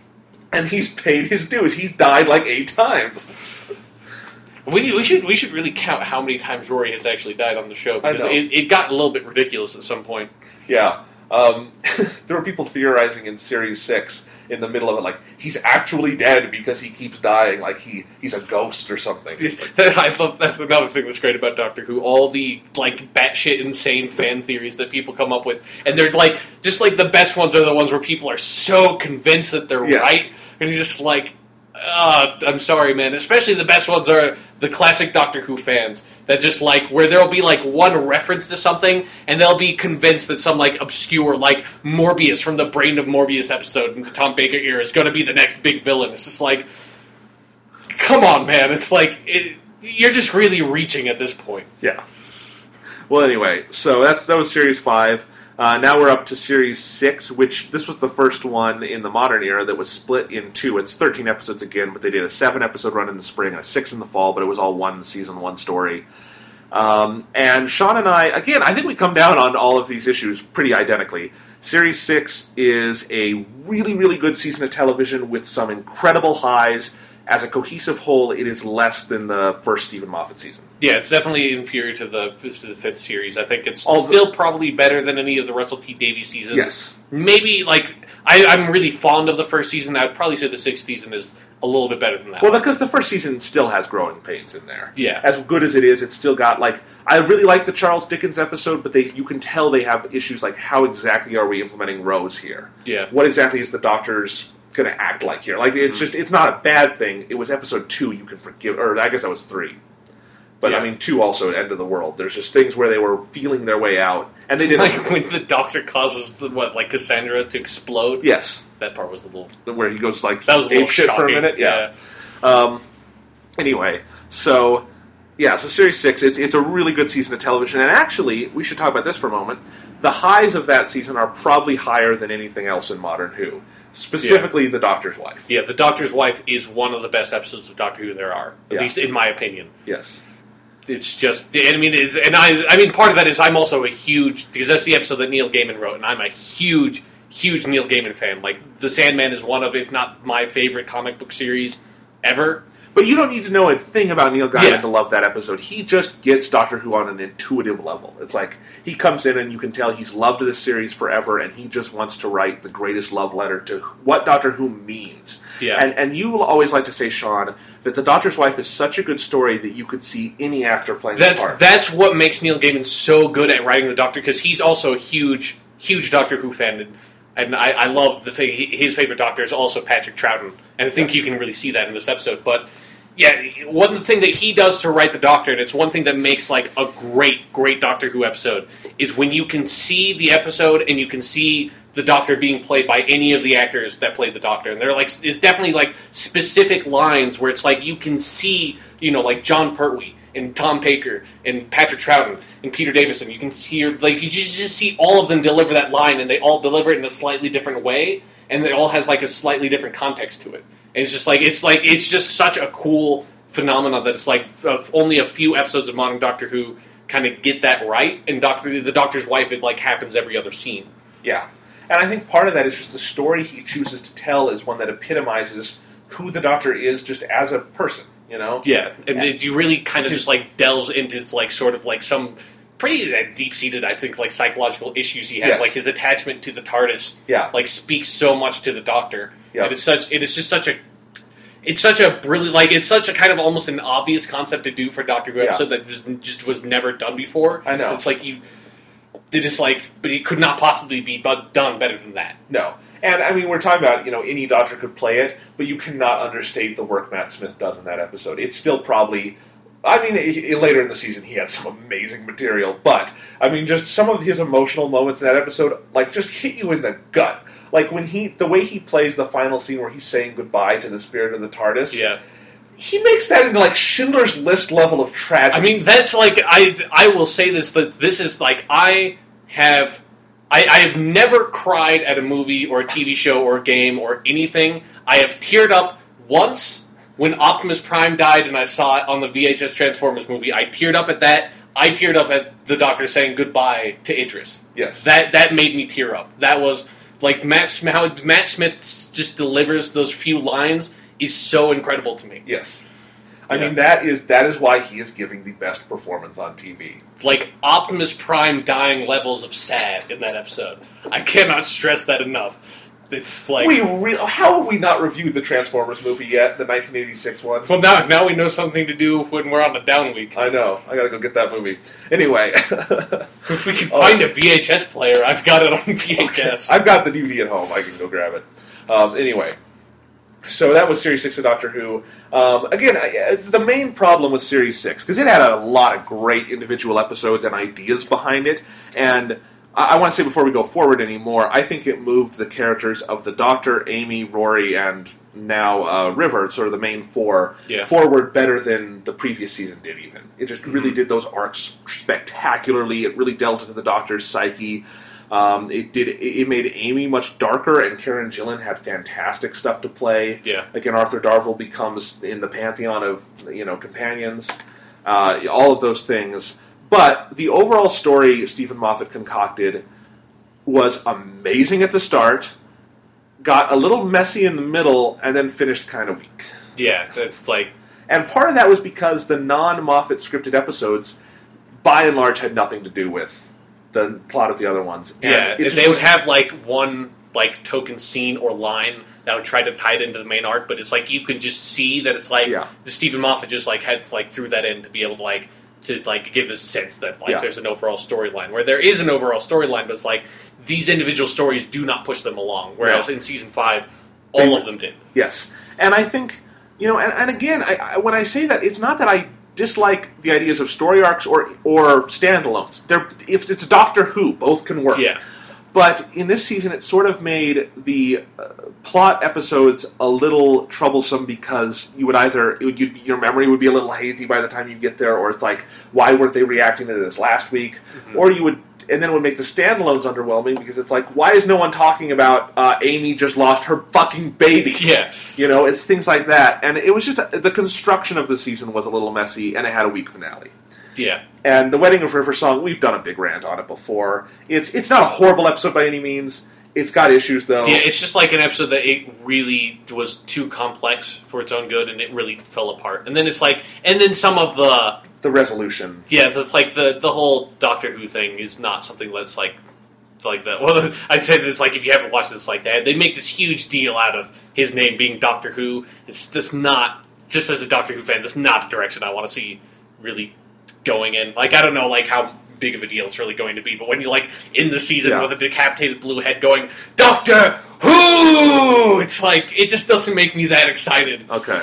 And he's paid his dues. He's died like eight times.
We, we should we should really count how many times Rory has actually died on the show because it, it got a little bit ridiculous at some point.
Yeah. Um, there were people theorizing in Series six in the middle of it, like, he's actually dead because he keeps dying, like he he's a ghost or something.
I love that's another thing that's great about Doctor Who. All the like batshit insane fan theories that people come up with, and they're like just like the best ones are the ones where people are so convinced that they're
yes.
right, and you're just like, uh, I'm sorry, man. Especially the best ones are the classic Doctor Who fans that just like where there'll be like one reference to something, and they'll be convinced that some like obscure like Morbius from the Brain of Morbius episode in the Tom Baker era is going to be the next big villain. It's just like, come on, man. It's like it, you're just really reaching at this point.
Yeah. Well, anyway, so that's that was Series five. Uh, now we're up to Series six, which this was the first one in the modern era that was split in two. It's thirteen episodes again, but they did a seven-episode run in the spring and a six in the fall, but it was all one season, one story. Um, and Sean and I, again, I think we come down on all of these issues pretty identically. Series six is a really, really good season of television with some incredible highs. As a cohesive whole, it is less than the first Stephen Moffat season.
Yeah, it's definitely inferior to the, to the fifth series. I think it's
All
still
the,
probably better than any of the Russell T Davies seasons.
Yes.
Maybe, like, I, I'm really fond of the first season. I'd probably say the sixth season is a little bit better than that.
Well, because the first season still has growing pains in there.
Yeah.
As good as it is, it's still got, like, I really like the Charles Dickens episode, but they you can tell they have issues like, how exactly are we implementing Rose here?
Yeah.
What exactly is the Doctor's going to act like here? Like, it's mm-hmm. just, it's not a bad thing. It was episode two, you can forgive, or I guess that was three. But, yeah. I mean, two also, End of the World. There's just things where they were feeling their way out, and they didn't.
Like when the Doctor causes, the, what, like Cassandra to explode?
Yes.
That part was a little...
Where he goes, like,
that was a little
ape shit
shocking.
for a minute? Yeah.
yeah.
Um, anyway, so... Yeah, so Series six, it's it's a really good season of television, and actually, we should talk about this for a moment. The highs of that season are probably higher than anything else in Modern Who, specifically yeah. The Doctor's Wife.
Yeah, The Doctor's Wife is one of the best episodes of Doctor Who there are, at
yeah.
least in my opinion.
Yes.
It's just, I mean, it's, and I, I mean, part of that is I'm also a huge, because that's the episode that Neil Gaiman wrote, and I'm a huge, huge Neil Gaiman fan. Like, The Sandman is one of, if not my favorite comic book series ever.
But you don't need to know a thing about Neil Gaiman
Yeah.
to love that episode. He just gets Doctor Who on an intuitive level. It's like, he comes in and you can tell he's loved this series forever, and he just wants to write the greatest love letter to what Doctor Who means.
Yeah.
And and you will always like to say, Sean, that The Doctor's Wife is such a good story that you could see any actor playing
That's
the part.
that's what makes Neil Gaiman so good at writing the Doctor, because he's also a huge, huge Doctor Who fan, and, and I, I love the thing. His favorite Doctor is also Patrick Troughton, and I think you can really see that in this episode. But yeah, one thing that he does to write the Doctor, and it's one thing that makes like a great, great Doctor Who episode, is when you can see the episode and you can see the Doctor being played by any of the actors that played the Doctor, and they're like, it's definitely like specific lines where it's like you can see, you know, like John Pertwee and Tom Baker and Patrick Troughton and Peter Davison. You can see, like, you just, just see all of them deliver that line, and they all deliver it in a slightly different way, and it all has like a slightly different context to it. And it's just like it's like it's just such a cool phenomenon that it's like uh, only a few episodes of modern Doctor Who kind of get that right, and Doctor the Doctor's Wife, it like happens every other scene.
Yeah. And I think part of that is just the story he chooses to tell is one that epitomizes who the Doctor is just as a person, you know?
Yeah, and
Yeah.
it, you really kind of just like delves into it's like sort of like some pretty uh, deep-seated, I think, like psychological issues he has.
Yes.
Like his attachment to the TARDIS,
Yeah.
like speaks so much to the Doctor.
Yeah.
And it's such it is just such a it's such a brilliant, like it's such a kind of almost an obvious concept to do for Doctor Who
Yeah.
episode that just just was never done before.
I know.
It's like you. It is like, but it could not possibly be but done better than that.
No. And, I mean, we're talking about, you know, any Doctor could play it, but you cannot understate the work Matt Smith does in that episode. It's still probably... I mean, he, he- later in the season, he had some amazing material, but, I mean, just some of his emotional moments in that episode, like, just hit you in the gut. Like, when he... The way he plays the final scene where he's saying goodbye to the spirit of the TARDIS...
Yeah.
He makes that into, like, Schindler's List level of tragedy.
I mean, that's like I. I will say this that this is like I have. I, I have never cried at a movie or a T V show or a game or anything. I have teared up once when Optimus Prime died, and I saw it on the V H S Transformers movie. I teared up at that. I teared up at the Doctor saying goodbye to Idris.
Yes.
That that made me tear up. That was like Matt Smith. How Matt Smith just delivers those few lines is so incredible to me.
Yes. I
Yeah.
mean, that is that is why he is giving the best performance on T V.
Like Optimus Prime dying levels of sad in that episode. I cannot stress that enough. It's like
We re- how have we not reviewed the Transformers movie yet? The nineteen eighty-six one.
well now now we know something to do when we're on the down week.
I know. I gotta go get that movie. Anyway,
If we can
Oh.
find a V H S player, I've got it on V H S.
I've got the D V D at home. I can go grab it. Um, anyway, so that was Series six of Doctor Who. Um, again, I, uh, the main problem with Series six, because it had a lot of great individual episodes and ideas behind it, and I, I want to say before we go forward anymore, I think it moved the characters of the Doctor, Amy, Rory, and now uh, River, sort of the main four,
Yeah.
forward better than the previous season did even. It just really
Mhm.
did those arcs spectacularly. It really delved into the Doctor's psyche. Um, it did. It made Amy much darker, and Karen Gillan had fantastic stuff to play.
Yeah.
Again, Arthur Darvill becomes in the pantheon of you know companions. Uh, all of those things, but the overall story Stephen Moffat concocted was amazing at the start, got a little messy in the middle, and then finished kind of weak.
Yeah, it's like
And part of that was because the non-Moffat scripted episodes, by and large, had nothing to do with the plot of the other ones. And
yeah,
it just
they would
was-
have like one like token scene or line that would try to tie it into the main arc, but it's like you can just see that it's like
Yeah.
the Stephen Moffat just like had like threw that in to be able to like to like give this sense that like
Yeah.
there's an overall storyline where there is an overall storyline, but it's like these individual stories do not push them along. Whereas
No.
in season five,
They
all
were-
of them did.
Yes, and I think you know, and, and again, I, I, when I say that, it's not that I dislike the ideas of story arcs or or standalones. They're, if it's Doctor Who, both can work.
Yeah.
But in this season, it sort of made the uh, plot episodes a little troublesome because you would either it would, you'd, your memory would be a little hazy by the time you get there, or it's like, why weren't they reacting to this last week?
Mm-hmm.
Or you would, and then it would make the standalones underwhelming because it's like, why is no one talking about uh, Amy just lost her fucking baby?
Yeah.
You know, it's things like that, and it was just the construction of the season was a little messy, and it had a weak finale.
Yeah.
And the Wedding of River Song, we've done a big rant on it before. It's it's not a horrible episode by any means. It's got issues, though.
Yeah, it's just like an episode that it really was too complex for its own good, and it really fell apart. And then it's like, and then some of the
the resolution.
Yeah, the, like the the whole Doctor Who thing is not something that's like like that. Well, I'd say that it's like if you haven't watched this like that, they make this huge deal out of his name being Doctor Who. It's that's not just as a Doctor Who fan, that's not a direction I want to see really going in. Like I don't know, like how big of a deal it's really going to be, but when you like in the season yeah. with a decapitated blue head going Doctor Who, it's like it just doesn't make me that excited.
Okay.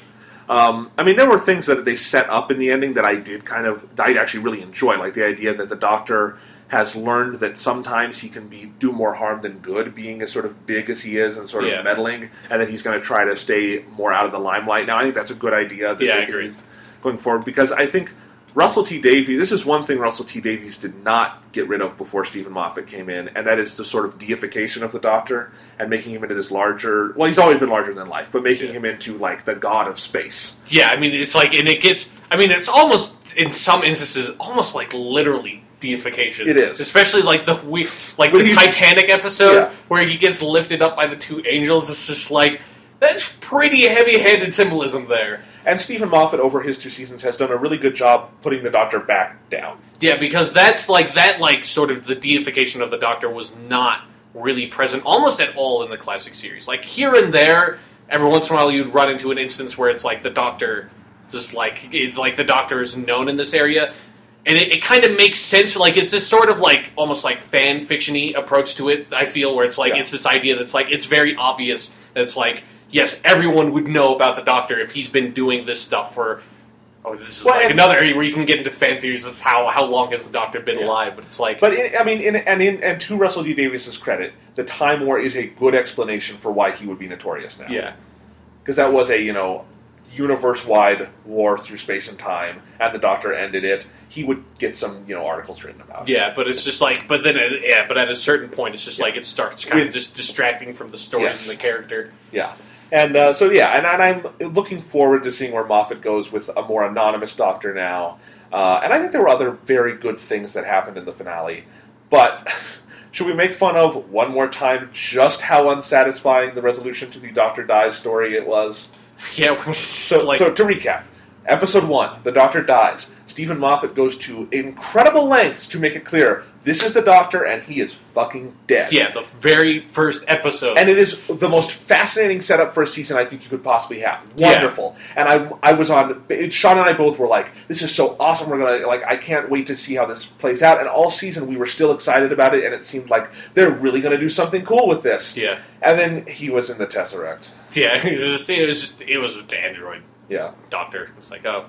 Um, I mean, there were things that they set up in the ending that I did kind of, I actually really enjoy, like the idea that the Doctor has learned that sometimes he can be do more harm than good, being as sort of big as he is and sort of
yeah.
meddling, and that he's going to try to stay more out of the limelight. Now, I think that's a good idea. That
yeah, I
can,
agree.
Going forward, because I think Russell T Davies, this is one thing Russell T Davies did not get rid of before Stephen Moffat came in, and that is the sort of deification of the Doctor and making him into this larger, well, he's always been larger than life, but making yeah. him into, like, the god of space.
Yeah, I mean, it's like, and it gets, I mean, it's almost, in some instances, almost like literally deification.
It is.
Especially like the, we, like the Titanic episode, yeah. where he gets lifted up by the two angels, it's just like, that's pretty heavy-handed symbolism there.
And Stephen Moffat, over his two seasons, has done a really good job putting the Doctor back down.
Yeah, because that's like that, like sort of the deification of the Doctor was not really present almost at all in the classic series. Like here and there, every once in a while, you'd run into an instance where it's like the Doctor, just like it's like the Doctor is known in this area, and it, it kind of makes sense. Like it's this sort of like almost like fan fiction-y approach to it. I feel where it's like yeah. it's this idea that's like it's very obvious that it's like. Yes, everyone would know about the Doctor if he's been doing this stuff for... Oh, this is well, like another area where you can get into fan theories. Is how how long has the Doctor been yeah. alive? But it's like...
But, in, I mean, in, and in, and to Russell T Davies' credit, the Time War is a good explanation for why he would be notorious now.
Yeah.
Because that was a, you know, universe-wide war through space and time, and the Doctor ended it. He would get some, you know, articles written about it.
Yeah, but it's just like... But then, yeah, but at a certain point, it's just yeah. like it starts kind With, of just distracting from the stories yes. and the character.
Yeah. And uh, so, yeah, and, and I'm looking forward to seeing where Moffat goes with a more anonymous Doctor now. Uh, and I think there were other very good things that happened in the finale. But should we make fun of, one more time, just how unsatisfying the resolution to the Doctor dies story it was?
Yeah.
so,
like...
so, to recap, Episode one, the Doctor dies. Stephen Moffat goes to incredible lengths to make it clear, this is the Doctor and he is fucking dead.
Yeah, the very first episode.
And it is the most fascinating setup for a season I think you could possibly have. Wonderful. Yeah. And I I was on, Sean and I both were like, this is so awesome, we're going to, like, I can't wait to see how this plays out. And all season we were still excited about it, and it seemed like they're really going to do something cool with this.
Yeah.
And then he was in the Tesseract.
Yeah, it was just, it was just, it was the android.
Yeah.
Doctor. It's like, oh,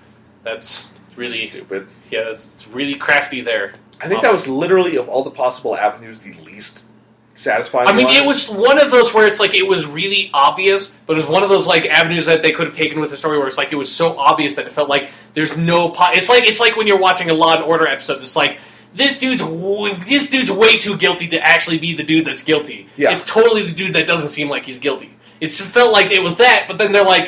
that's really...
Stupid.
Yeah, that's really crafty there.
I think um, that was literally, of all the possible avenues, the least satisfying
I mean,
one.
It was one of those where it's like, it was really obvious, but it was one of those, like, avenues that they could have taken with the story where it's like, it was so obvious that it felt like there's no... Po- it's like it's like when you're watching a Law and Order episode, it's like, this dude's w- this dude's way too guilty to actually be the dude that's guilty.
Yeah.
It's totally the dude that doesn't seem like he's guilty. It felt like it was that, but then they're like,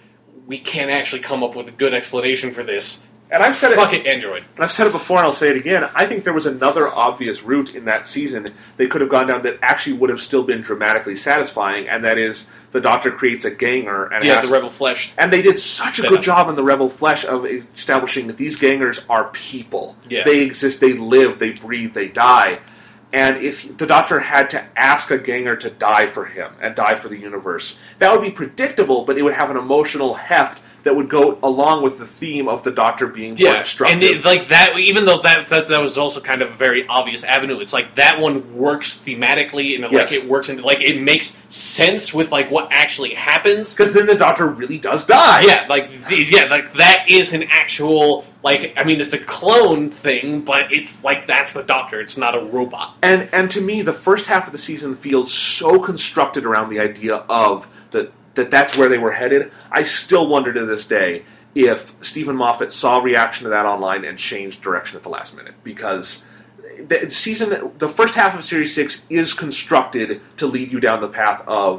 we can't actually come up with a good explanation for this.
And I've said
Fuck
it,
it, Android.
And I've said it before, and I'll say it again. I think there was another obvious route in that season they could have gone down that actually would have still been dramatically satisfying, and that is the Doctor creates a Ganger. And
yeah,
asks,
the Rebel Flesh.
And they did such a good job in the Rebel Flesh of establishing that these Gangers are people.
Yeah.
They exist, they live, they breathe, they die. And if the Doctor had to ask a Ganger to die for him and die for the universe, that would be predictable, but it would have an emotional heft that would go along with the theme of the Doctor being
yeah,
more destructive.
And it, like that, even though that, that that was also kind of a very obvious avenue, it's like that one works thematically, and it,
yes.
like it works into like it makes sense with like what actually happens.
Because then the Doctor really does die.
Yeah, like yeah, like that is an actual like I mean it's a clone thing, but it's like that's the Doctor. It's not a robot.
And and to me, the first half of the season feels so constructed around the idea of the. that that's where they were headed. I still wonder to this day if Stephen Moffat saw a reaction to that online and changed direction at the last minute. Because the season, the first half of Series six is constructed to lead you down the path of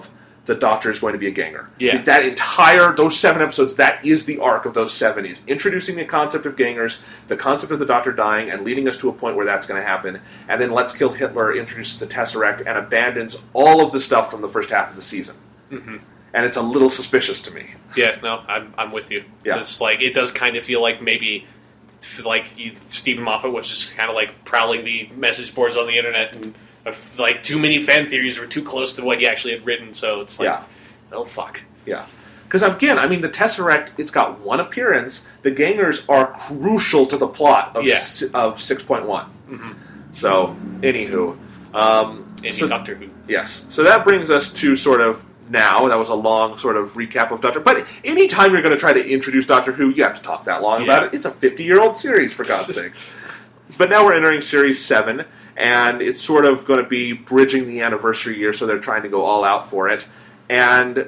the Doctor is going to be a ganger.
Yeah.
That entire, those seven episodes, that is the arc of those seven. Is introducing the concept of gangers, the concept of the Doctor dying, and leading us to a point where that's going to happen. And then Let's Kill Hitler introduces the Tesseract and abandons all of the stuff from the first half of the season.
Mm-hmm.
And it's a little suspicious to me.
Yeah, no, I'm I'm with you.
Yeah.
It's like, it does kind of feel like maybe like he, Stephen Moffat was just kind of like prowling the message boards on the internet, and uh, like too many fan theories were too close to what he actually had written, so it's like,
Yeah.
oh fuck.
Yeah. Because again, I mean, the Tesseract, it's got one appearance. The gangers are crucial to the plot of,
Yeah.
s- of six point one.
Mm-hmm.
So, anywho. Um,
And
so,
Doctor Who.
yes. So that brings us to sort of now. That was a long sort of recap of Doctor. But anytime you're going to try to introduce Doctor Who, you have to talk that long
Yeah.
about it. It's a fifty-year-old series, for God's sake. But now we're entering Series seven, and it's sort of going to be bridging the anniversary year, so they're trying to go all out for it. And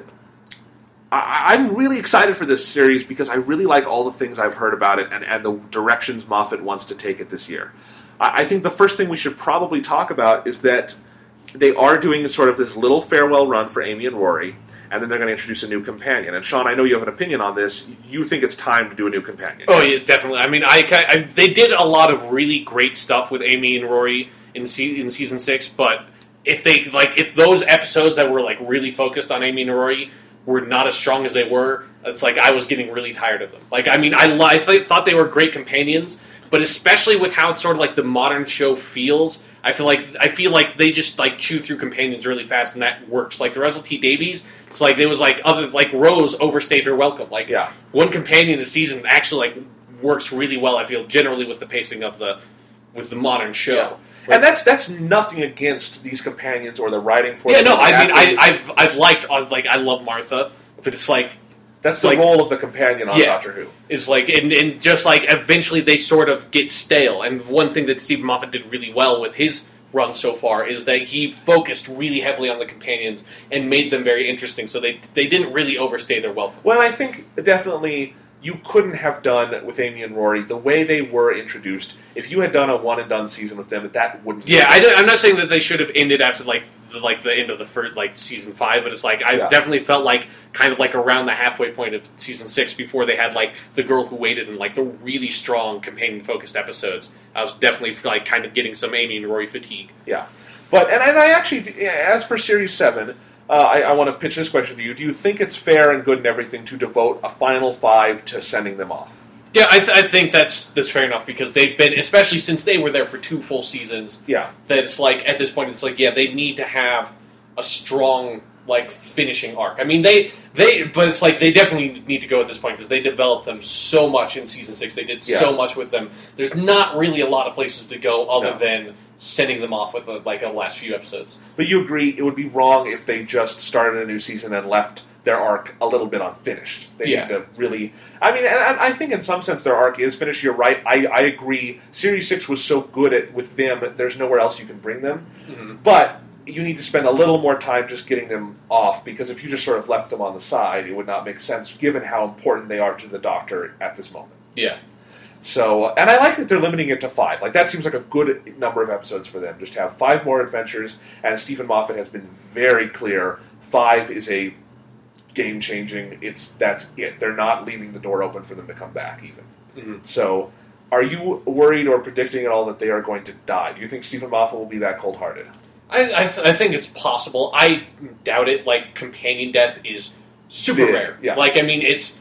I- I'm really excited for this series because I really like all the things I've heard about it and, and the directions Moffat wants to take it this year. I, I think the first thing we should probably talk about is that they are doing sort of this little farewell run for Amy and Rory, and then they're going to introduce a new companion. And Sean, I know you have an opinion on this. You think it's time to do a new companion.
Oh
yes?
yeah, definitely. I mean, I, I they did a lot of really great stuff with Amy and Rory in se- in season six, but if they like if those episodes that were like really focused on Amy and Rory were not as strong as they were, it's like I was getting really tired of them. Like, I mean, I, li- I th- thought they were great companions, but especially with how it's sort of like the modern show feels, I feel like I feel like they just like chew through companions really fast, and that works. Like the Russell T Davies, it's like it was like other like Rose overstayed her welcome. Like
Yeah.
one companion a season actually like works really well. I feel generally with the pacing of the with the modern show.
Yeah. And that's that's nothing against these companions or the writing for
Yeah,
them.
no,
or the
I mean,
acting.
I, I've I've liked uh, like I love Martha, but it's like
that's the
like-
role of the companion on
Yeah.
Doctor Who.
is like and, and just like eventually they sort of get stale. And one thing that Stephen Moffat did really well with his run so far is that he focused really heavily on the companions and made them very interesting. So they they didn't really overstay their welcome.
Well, I think definitely you couldn't have done with Amy and Rory the way they were introduced. If you had done a one and done season with them, that wouldn't.
Yeah, I, don't- I'm not saying that they should have ended after like the, like the end of the first like season five, but it's like I
Yeah.
definitely felt like kind of like around the halfway point of season six before they had like the girl who waited and like the really strong companion focused episodes. I was definitely like kind of getting some Amy and Rory fatigue.
Yeah, but and, and I actually, as for Series seven, uh, I, I want to pitch this question to you: do you think it's fair and good and everything to devote a final five to sending them off?
Yeah, I, th- I think that's that's fair enough because they've been, especially since they were there for two full seasons.
Yeah,
That it's like at this point, it's like yeah, they need to have a strong like finishing arc. I mean, they they, but it's like they definitely need to go at this point because they developed them so much in season six. They did
Yeah.
so much with them. There's not really a lot of places to go other
No.
than sending them off with a, like a last few episodes.
but you agree it would be wrong if they just started a new season and left their arc a little bit unfinished. They
Yeah.
need to really. I mean, and and I think in some sense their arc is finished. You're right. I, I agree. Series six was so good at with them. There's nowhere else you can bring them.
Mm-hmm.
But you need to spend a little more time just getting them off, because if you just sort of left them on the side, it would not make sense given how important they are to the Doctor at this moment.
Yeah.
So, and I like that they're limiting it to five. Like, that seems like a good number of episodes for them. Just have five more adventures, and Stephen Moffat has been very clear, five is a game-changing, it's, that's it. They're not leaving the door open for them to come back, even.
Mm-hmm.
So, are you worried or predicting at all that they are going to die? Do you think Stephen Moffat will be that cold-hearted?
I I, th- I think it's possible. I doubt it. Like companion death is super
Big,
rare.
yeah.
Like I mean, it's.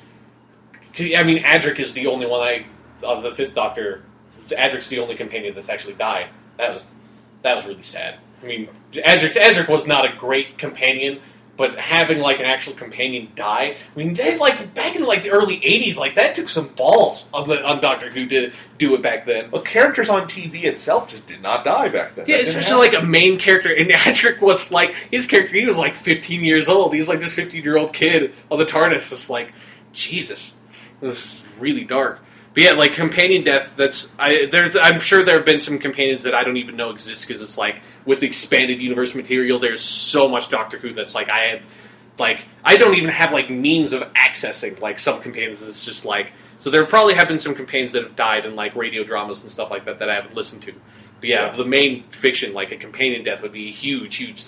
I mean, Adric is the only one I of the Fifth Doctor. Adric's the only companion that's actually died. That was that was really sad. I mean, Adric Adric was not a great companion, but having like an actual companion die. I mean, they like back in like the early eighties, like that took some balls on the, on Doctor Who to do it back then.
Well, characters on T V itself just did not die back then.
Yeah,
That didn't
especially
happen.
like a main character. And Adric was like, his character, he was like fifteen years old. He was like this fifteen-year-old kid on the TARDIS. It's like, Jesus. This is really dark. But yeah, like companion death, that's, I, there's, I'm sure there have been some companions that I don't even know exist because it's like, with the expanded universe material, there's so much Doctor Who that's like, I have, like, I don't even have like means of accessing like some companions. It's just like, so there probably have been some companions that have died in like radio dramas and stuff like that that I haven't listened to. But yeah,
Yeah.
the main fiction, like a companion death, would be a huge, huge thing.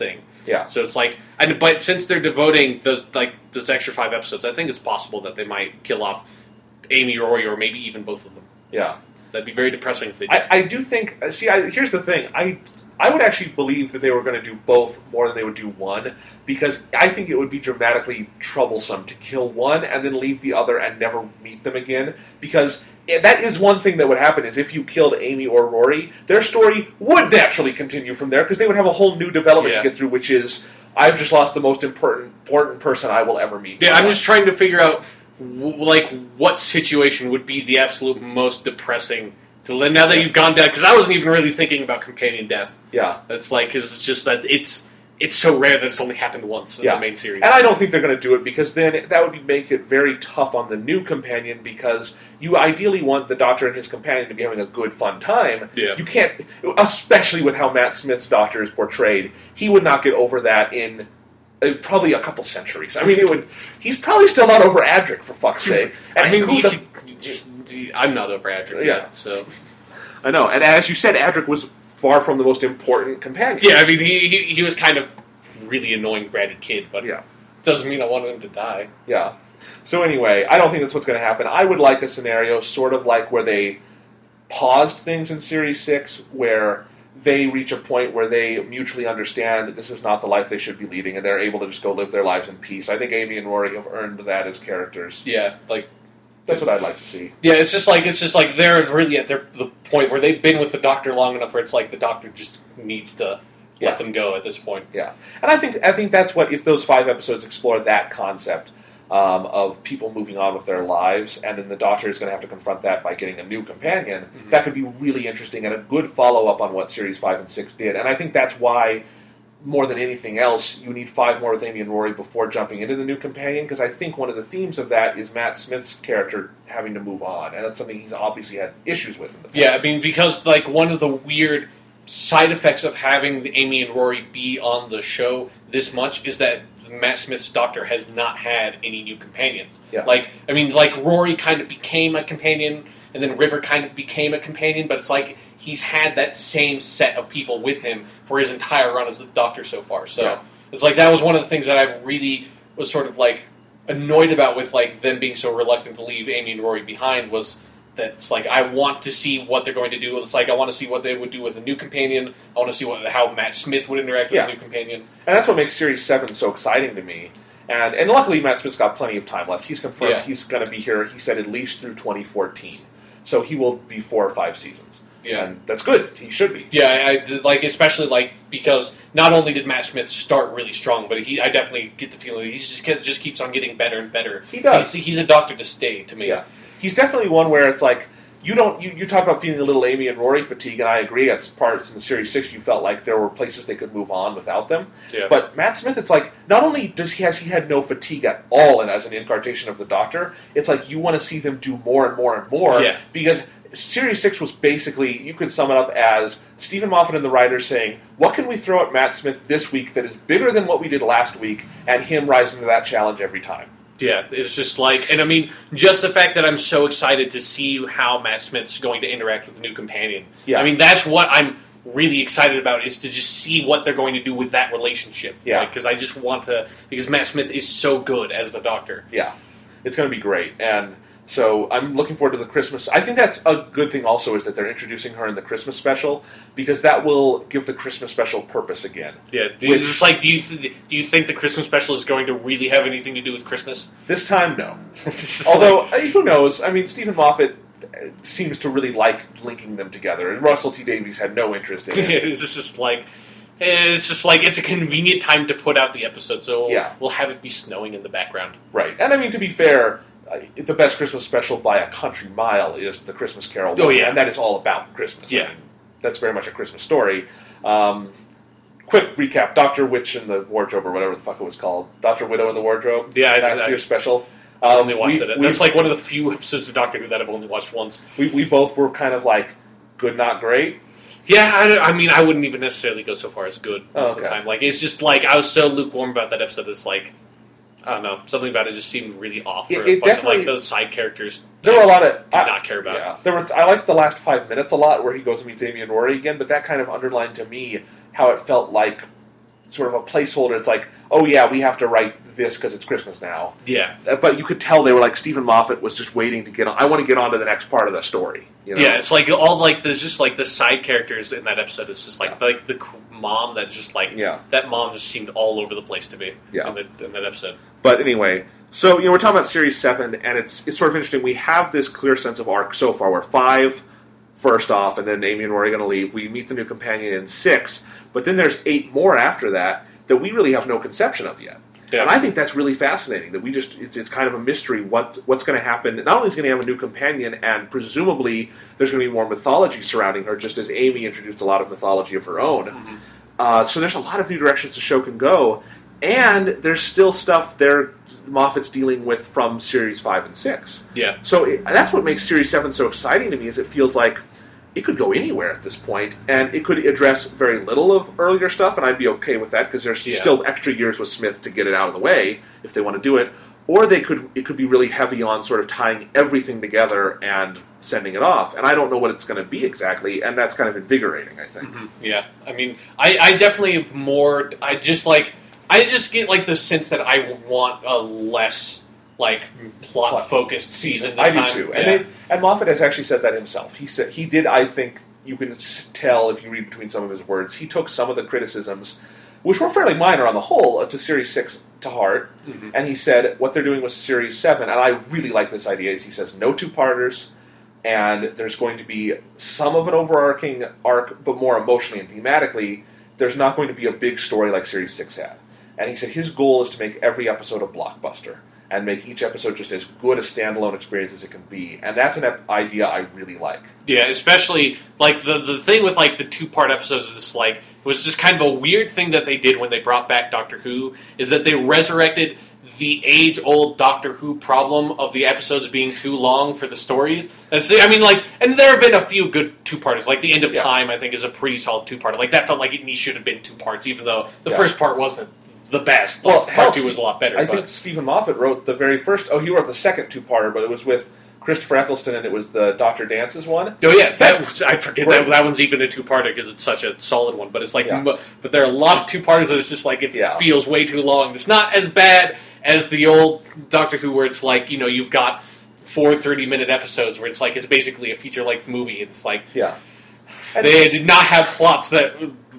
Yeah.
So it's like, and but since they're devoting those like those extra five episodes, I think it's possible that they might kill off Amy, Rory, or maybe even both of them.
Yeah.
That'd be very depressing if they did.
I, I do think. See, I, here's the thing. I I would actually believe that they were going to do both more than they would do one, because I think it would be dramatically troublesome to kill one and then leave the other and never meet them again. Because that is one thing that would happen: is if you killed Amy or Rory, their story would naturally continue from there because they would have a whole new development
Yeah.
to get through, which is I've just lost the most important important person I will ever meet.
Yeah, I'm just trying to figure out w- like what situation would be the absolute most depressing. To, now that you've gone down, because I wasn't even really thinking about companion death.
Yeah,
That's like because it's just that it's it's so rare that it's only happened once in
yeah.
the main series.
And I don't think they're going to do it because then that would be, make it very tough on the new companion because you ideally want the Doctor and his companion to be having a good, fun time.
Yeah.
You can't, especially with how Matt Smith's Doctor is portrayed, he would not get over that in uh, probably a couple centuries. I mean, it would. He's probably still not over Adric, for fuck's sake. And
I mean,
who
he,
the,
he, he, I'm not over Adric
Yeah.
yet, so
I know, and as you said, Adric was far from the most important companion.
yeah. I mean, he, he he was kind of really annoying bratty kid, but
Yeah.
doesn't mean I wanted him to die.
Yeah. So anyway, I don't think that's what's going to happen. I would like a scenario sort of like where they paused things in Series six, where they reach a point where they mutually understand that this is not the life they should be leading, and they're able to just go live their lives in peace. I think Amy and Rory have earned that as characters.
Yeah, like
That's what I'd like to see.
yeah, it's just like it's just like they're really at their the point where they've been with the Doctor long enough where it's like the Doctor just needs to
Yeah.
let them go at this point.
Yeah, and I think I think that's what if those five episodes explore that concept um, of people moving on with their lives, and then the Doctor is going to have to confront that by getting a new companion.
Mm-hmm.
That could be really interesting and a good follow up on what Series five and six did. And I think that's why, more than anything else, you need five more with Amy and Rory before jumping into the new companion. Because I think one of the themes of that is Matt Smith's character having to move on, and that's something he's obviously had issues with in the past.
Yeah, I mean because like one of the weird side effects of having Amy and Rory be on the show this much is that Matt Smith's Doctor has not had any new companions.
Yeah.
Like, I mean, like Rory kind of became a companion, and then River kind of became a companion, but it's like he's had that same set of people with him for his entire run as the Doctor so far. So
Yeah.
it's like that was one of the things that I really was sort of like annoyed about with like them being so reluctant to leave Amy and Rory behind was that it's like I want to see what they're going to do. It's like I want to see what they would do with a new companion. I want to see what how Matt Smith would interact with
Yeah.
a new companion.
And that's what makes Series seven so exciting to me. And and luckily, Matt Smith's got plenty of time left. He's confirmed
Yeah.
he's going to be here, he said, at least through twenty fourteen. So he will be four or five seasons.
Yeah.
And that's good. He should be.
Yeah, I, I like especially like because not only did Matt Smith start really strong, but he I definitely get the feeling that he just ke- just keeps on getting better and better.
He does.
He's, he's a Doctor to stay to me.
Yeah. He's definitely one where it's like, you don't. You, you talk about feeling a little Amy and Rory fatigue, and I agree. At parts in the Series six, you felt like there were places they could move on without them.
Yeah.
But Matt Smith, it's like not only does he has he had no fatigue at all, and as an incarnation of the Doctor, it's like you want to see them do more and more and more.
Yeah.
Because Series six was basically, you could sum it up as Stephen Moffat and the writers saying, "What can we throw at Matt Smith this week that is bigger than what we did last week?" And him rising to that challenge every time.
Yeah, it's just like, and I mean, just the fact that I'm so excited to see how Matt Smith's going to interact with the new companion.
Yeah.
I mean, that's what I'm really excited about, is to just see what they're going to do with that relationship.
Yeah.
Because I just want to, because Matt Smith is so good as the Doctor.
Yeah, it's going to be great. And so I'm looking forward to the Christmas. I think that's a good thing also, is that they're introducing her in the Christmas special, because that will give the Christmas special purpose again.
Yeah, do
Which-
you, just like, do you th- do you think the Christmas special is going to really have anything to do with Christmas?
This time, no. Although, uh, who knows? I mean, Stephen Moffat uh, seems to really like linking them together, and Russell T Davies had no interest in it.
it's just like, it's just like it's a convenient time to put out the episode, so
Yeah.
we'll have it be snowing in the background.
Right. And I mean, to be fair, uh, the best Christmas special by a country mile is the Christmas Carol.
Oh,
one,
yeah.
And that is all about Christmas.
Yeah.
I mean, that's very much a Christmas story. Um, quick recap: Doctor Witch in the Wardrobe, or whatever the fuck it was called, Doctor Widow in the Wardrobe.
Yeah, I-
last
I-
year's special.
I
Um,
only watched
we,
it.
we,
That's like one of the few episodes of Doctor Who that I've only watched once.
we, we both were kind of like good, not great.
Yeah, I, I mean, I wouldn't even necessarily go so far as good most
Oh,
of the
okay.
time. Like, it's just like I was so lukewarm about that episode. It's like, I don't know, something about it just seemed really off. For
It-
a
it
bunch of
definitely-
like those side characters.
There were a lot of
did
I,
not care about.
Yeah, there was. I liked the last five minutes a lot, where he goes and meets Amy and Rory again. But that kind of underlined to me how it felt like sort of a placeholder. It's like, oh yeah, we have to write this because it's Christmas now.
Yeah.
But you could tell they were like, Stephen Moffat was just waiting to get on. I want to get on to the next part of the story. You know?
Yeah, it's like all like there's just like the side characters in that episode. It's just like
Yeah.
like the mom that's just like
Yeah.
that mom just seemed all over the place to me.
Yeah.
in, the, in that episode.
But anyway, so you know we're talking about Series seven, and it's it's sort of interesting. We have this clear sense of arc so far. We're five first off, and then Amy and Rory are going to leave. We meet the new companion in six, but then there's eight more after that that we really have no conception of yet.
Yeah.
And I think that's really fascinating. That we just it's, it's kind of a mystery what what's going to happen. Not only is going to have a new companion, and presumably there's going to be more mythology surrounding her, just as Amy introduced a lot of mythology of her own. Mm-hmm. Uh, so there's a lot of new directions the show can go, and there's still stuff there Moffat's dealing with from Series five and six.
Yeah.
So it, that's what makes Series seven so exciting to me, is it feels like it could go anywhere at this point, and it could address very little of earlier stuff, and I'd be okay with that, because there's
Yeah.
still extra years with Smith to get it out of the way, if they want to do it. Or they could it could be really heavy on sort of tying everything together and sending it off. And I don't know what it's going to be exactly, and that's kind of invigorating, I think.
Mm-hmm. Yeah. I mean, I, I definitely have more. I just like. I just get like the sense that I want a less like plot focused season. This
I do
time.
too, and
yeah.
they've and Moffat has actually said that himself. He said he did. I think you can tell if you read between some of his words. He took some of the criticisms, which were fairly minor on the whole, to Series six to heart, mm-hmm. and he said what they're doing with Series seven. And I really like this idea. Is he says no two parters, and there's going to be some of an overarching arc, but more emotionally and thematically. There's not going to be a big story like Series six had. And he said his goal is to make every episode a blockbuster and make each episode just as good a standalone experience as it can be. And that's an ep- idea I really like.
Yeah, especially, like, the, the thing with, like, the two-part episodes is, like, it was just kind of a weird thing that they did when they brought back Doctor Who, is that they resurrected the age-old Doctor Who problem of the episodes being too long for the stories. And so, I mean, like, and there have been a few good two-parters. Like, The End of
Yeah.
Time, I think, is a pretty solid two-parter. Like, that felt like it should have been two parts, even though the
Yeah.
first part wasn't the best.
Well,
Like,
hell,
part two was a lot better.
I
but.
think Stephen Moffat wrote the very first... Oh, he wrote the second two-parter, but it was with Christopher Eccleston, and it was the Doctor Dances one.
Oh yeah, that was, I forget
Right.
that that one's even a two-parter because it's such a solid one. But it's like,
Yeah.
m- but there are a lot of two-parters that it's just like it
Yeah.
feels way too long. It's not as bad as the old Doctor Who, where it's like, you know, you've got four thirty-minute episodes where it's like it's basically a feature-length movie. It's like
Yeah. And
they did not have plots that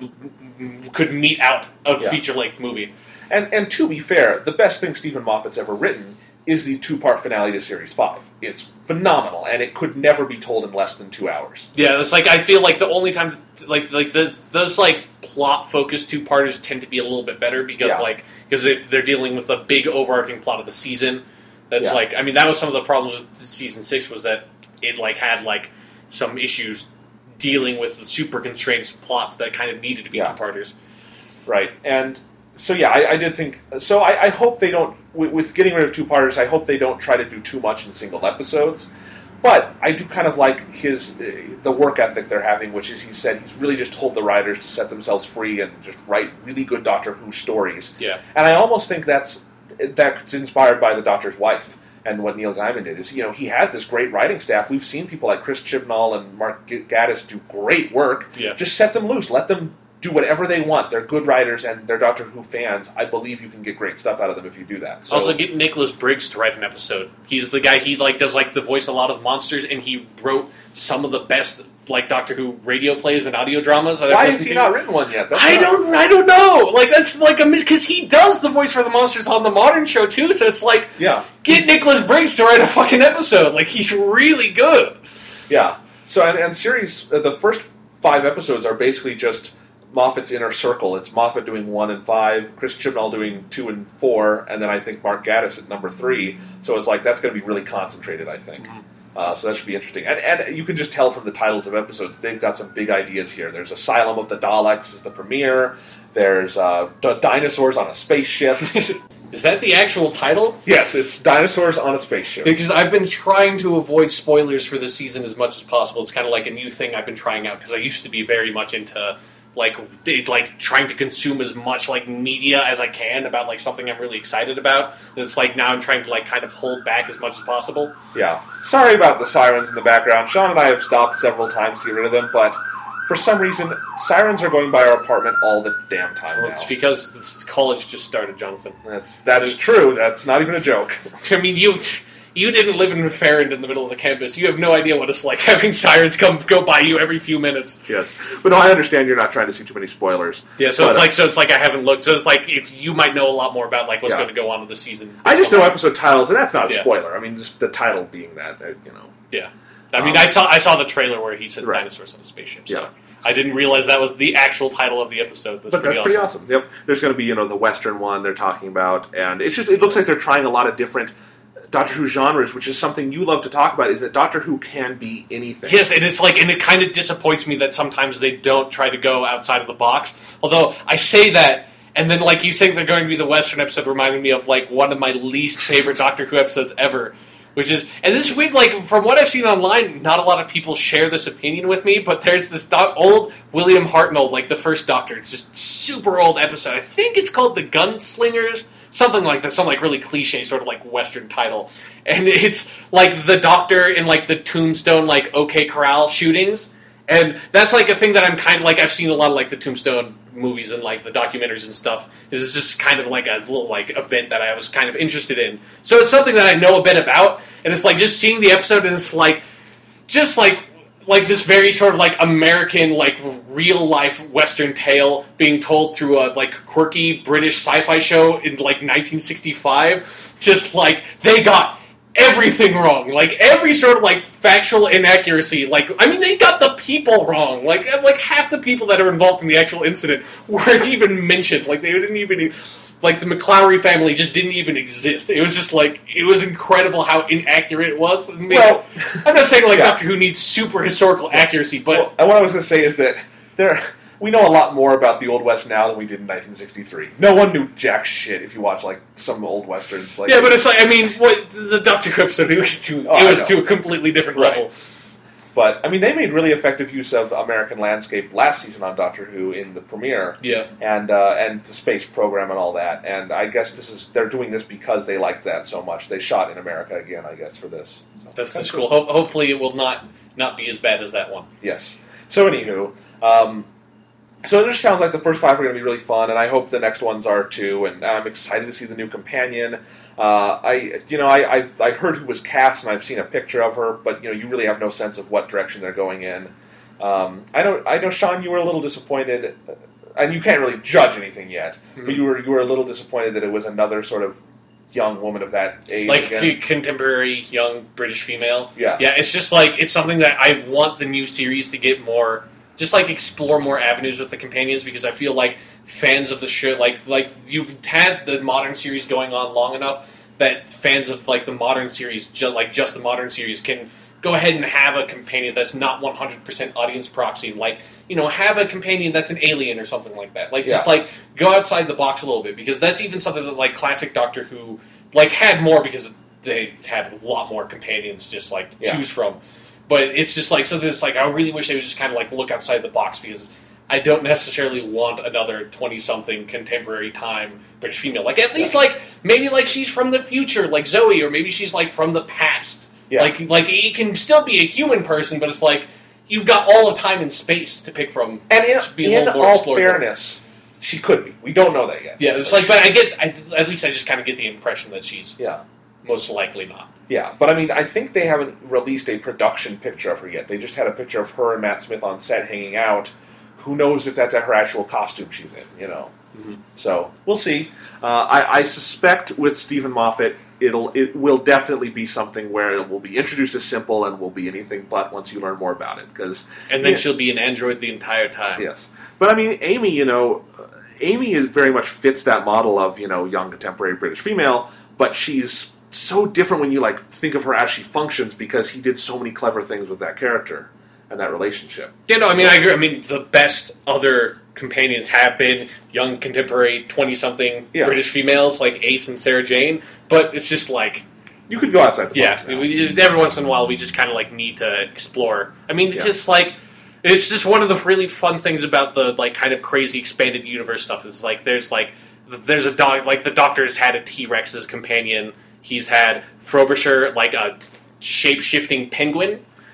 could meet out a
Yeah.
feature-length movie.
And and to be fair, the best thing Stephen Moffat's ever written is the two-part finale to Series five. It's phenomenal, and it could never be told in less than two hours.
Yeah, it's like I feel like the only time like like the, those like plot focused two parters tend to be a little bit better because
Yeah.
like because if they're dealing with a big overarching plot of the season, that's
Yeah.
like I mean that was some of the problems with season six was that it like had like some issues dealing with the super constrained plots that kind of needed to be
Yeah.
two parters.
Right, and so yeah, I, I did think. So I, I hope they don't, with, with getting rid of two-parters. I hope they don't try to do too much in single episodes. But I do kind of like his uh, the work ethic they're having, which is he said he's really just told the writers to set themselves free and just write really good Doctor Who stories.
Yeah.
And I almost think that's that's inspired by the Doctor's wife. And what Neil Gaiman did is, you know, he has this great writing staff. We've seen people like Chris Chibnall and Mark Gatiss do great work.
Yeah.
Just set them loose. Let them do whatever they want. They're good writers and they're Doctor Who fans. I believe you can get great stuff out of them if you do that. So,
Also, get Nicholas Briggs to write an episode. He's the guy. He like does like the voice of a lot of monsters, and he wrote some of the best like Doctor Who radio plays and audio dramas. That
why
I've
has
listened
he
to.
not written one yet? That's
I
not-
don't. I don't know. Like that's like a because he does the voice for the monsters on the modern show too. So it's like,
Yeah.
get Nicholas Briggs to write a fucking episode. Like he's really good.
Yeah. So and, and series uh, the first five episodes are basically just Moffat's inner circle. It's Moffat doing one and five, Chris Chibnall doing two and four, and then I think Mark Gatiss at number three. So it's like that's going to be really concentrated, I think. Mm-hmm. Uh, so that should be interesting. And and you can just tell from the titles of episodes, they've got some big ideas here. There's Asylum of the Daleks is the premiere. There's uh, D- Dinosaurs on a Spaceship.
Is that the actual title?
Yes, it's Dinosaurs on a Spaceship.
Because I've been trying to avoid spoilers for this season as much as possible. It's kind of like a new thing I've been trying out because I used to be very much into like like trying to consume as much like media as I can about like something I'm really excited about. And it's like now I'm trying to like kind of hold back as much as possible.
Yeah. Sorry about the sirens in the background. Sean and I have stopped several times to get rid of them, but
for some reason, sirens are going by our apartment all the damn time
Well,
now.
it's because this college just started, Jonathan.
That's that's true. That's not even a joke.
I mean, you you didn't live in Farron in the middle of the campus. You have no idea what it's like having sirens come go by you every few minutes.
Yes, but no, I understand you're not trying to see too many spoilers.
Yeah, so
but,
it's like so it's like I haven't looked. So it's like if you might know a lot more about like what's
Yeah.
going to go on with the season.
I just know episode titles, and that's not a
Yeah.
spoiler. I mean, just the title being that, uh, you know.
Yeah, I mean,
Um,
I saw I saw the trailer where he said
Right.
dinosaurs on a spaceship. So
Yeah.
I didn't realize that was the actual title of the episode. That's
But
pretty
that's pretty
awesome.
awesome. Yep. There's going to be, you know, the Western one they're talking about, and it's just it looks like they're trying a lot of different Doctor Who genres, which is something you love to talk about. Is that Doctor Who can be anything?
Yes, and it's like, and it kind of disappoints me that sometimes they don't try to go outside of the box. Although I say that, and then like you saying they're going to be the Western episode reminded me of like one of my least favorite Doctor Who episodes ever, which is, and this week, like from what I've seen online, not a lot of people share this opinion with me. But there's this doc, old William Hartnell, like the first Doctor. It's just super old episode. I think it's called The Gunslingers. Something like that, some like really cliche sort of like Western title, and it's like the Doctor in like the Tombstone like OK Corral shootings, and that's like a thing that I'm kind of like I've seen a lot of like the Tombstone movies and like the documentaries and stuff. This is just kind of like a little like event that I was kind of interested in, so it's something that I know a bit about, and it's like just seeing the episode and it's like just like. Like this very sort of like American, like real life Western tale being told through a like quirky British sci-fi show in like nineteen sixty-five. Just like they got everything wrong, like every sort of like factual inaccuracy. Like I mean, they got the people wrong. Like like half the people that are involved in the actual incident weren't even mentioned. Like they didn't even. Like, the McClowry family just didn't even exist. It was just, like, it was incredible how inaccurate it was. I mean,
Well,
I'm not saying, like,
yeah.
Doctor Who needs super historical accuracy, but...
Well, and what I was going to say is that there we know a lot more about the Old West now than we did in nineteen sixty-three. No one knew jack shit if you watch, like, some old Westerns. Like,
yeah, but it's like, I mean, what the Doctor Who episode, it was to,
Oh,
it
I
was
know.
to a completely different
Right.
level.
But, I mean, they made really effective use of American landscape last season on Doctor Who in the premiere.
Yeah.
And uh, and the space program and all that. And I guess this is they're doing this because they liked that so much. They shot in America again, I guess, for this. So,
That's, that's cool. Ho- hopefully it will not, not be as bad as that one.
Yes. So, anywho, um, so it just sounds like the first five are going to be really fun, and I hope the next ones are too. And I'm excited to see the new companion. Uh, I, you know, I I've, I heard who was cast, and I've seen a picture of her, but you know, you really have no sense of what direction they're going in. Um, I know, I know, Sean, you were a little disappointed, and you can't really judge anything yet,
Mm-hmm.
but you were you were a little disappointed that it was another sort of young woman of that age.
Like
again.
c- contemporary young British female.
Yeah.
Yeah, it's just like, it's something that I want the new series to get more, just like explore more avenues with the companions, because I feel like fans of the show, like like you've had the modern series going on long enough that fans of like the modern series, ju- like just the modern series, can go ahead and have a companion that's not one hundred percent audience proxy. Like, you know, have a companion that's an alien or something like that. Like, just
Yeah.
like go outside the box a little bit, because that's even something that like classic Doctor Who like had more, because they had a lot more companions just like
Yeah.
choose from. But it's just like something that's like, I really wish they would just kind of like look outside the box, because I don't necessarily want another twenty-something contemporary time British female. Like, at least, like, maybe, like, she's from the future, like Zoe, or maybe she's, like, from the past.
Yeah.
Like, like it can still be a human person, but it's like, you've got all of time and space to pick from.
And in,
to be a
in
little more
all
exploratory.
fairness, she could be. We don't know that yet.
Yeah, it's like, but I get, I, at least I just kind of get the impression that she's
Yeah.
most likely not.
Yeah, but I mean, I think they haven't released a production picture of her yet. They just had a picture of her and Matt Smith on set hanging out. Who knows if that's her actual costume she's in, you know?
Mm-hmm.
So, we'll see.
Uh, I, I suspect with Stephen Moffat, it'll it will definitely be something where it will be introduced as simple and will be anything but once you learn more about it. Because
And then
yeah,
she'll be an android the entire time.
yes, but I mean, Amy, you know, uh, Amy is, very much fits that model of you know young contemporary British female, but she's so different when you like think of her as she functions because he did so many clever things with that character and that relationship.
Yeah, no, I mean, I agree. I mean, the best other companions have been young, contemporary, twenty-something
Yeah.
British females like Ace and Sarah Jane, but it's just like,
You could go outside the
yeah,
box now.
we, every once in a while we just kind of like need to explore. I mean,
Yeah.
just like, it's just one of the really fun things about the like kind of crazy expanded universe stuff. Is like, there's like, there's a dog, like the Doctor's had a T-Rex as companion. He's had Frobisher, like a shape-shifting penguin.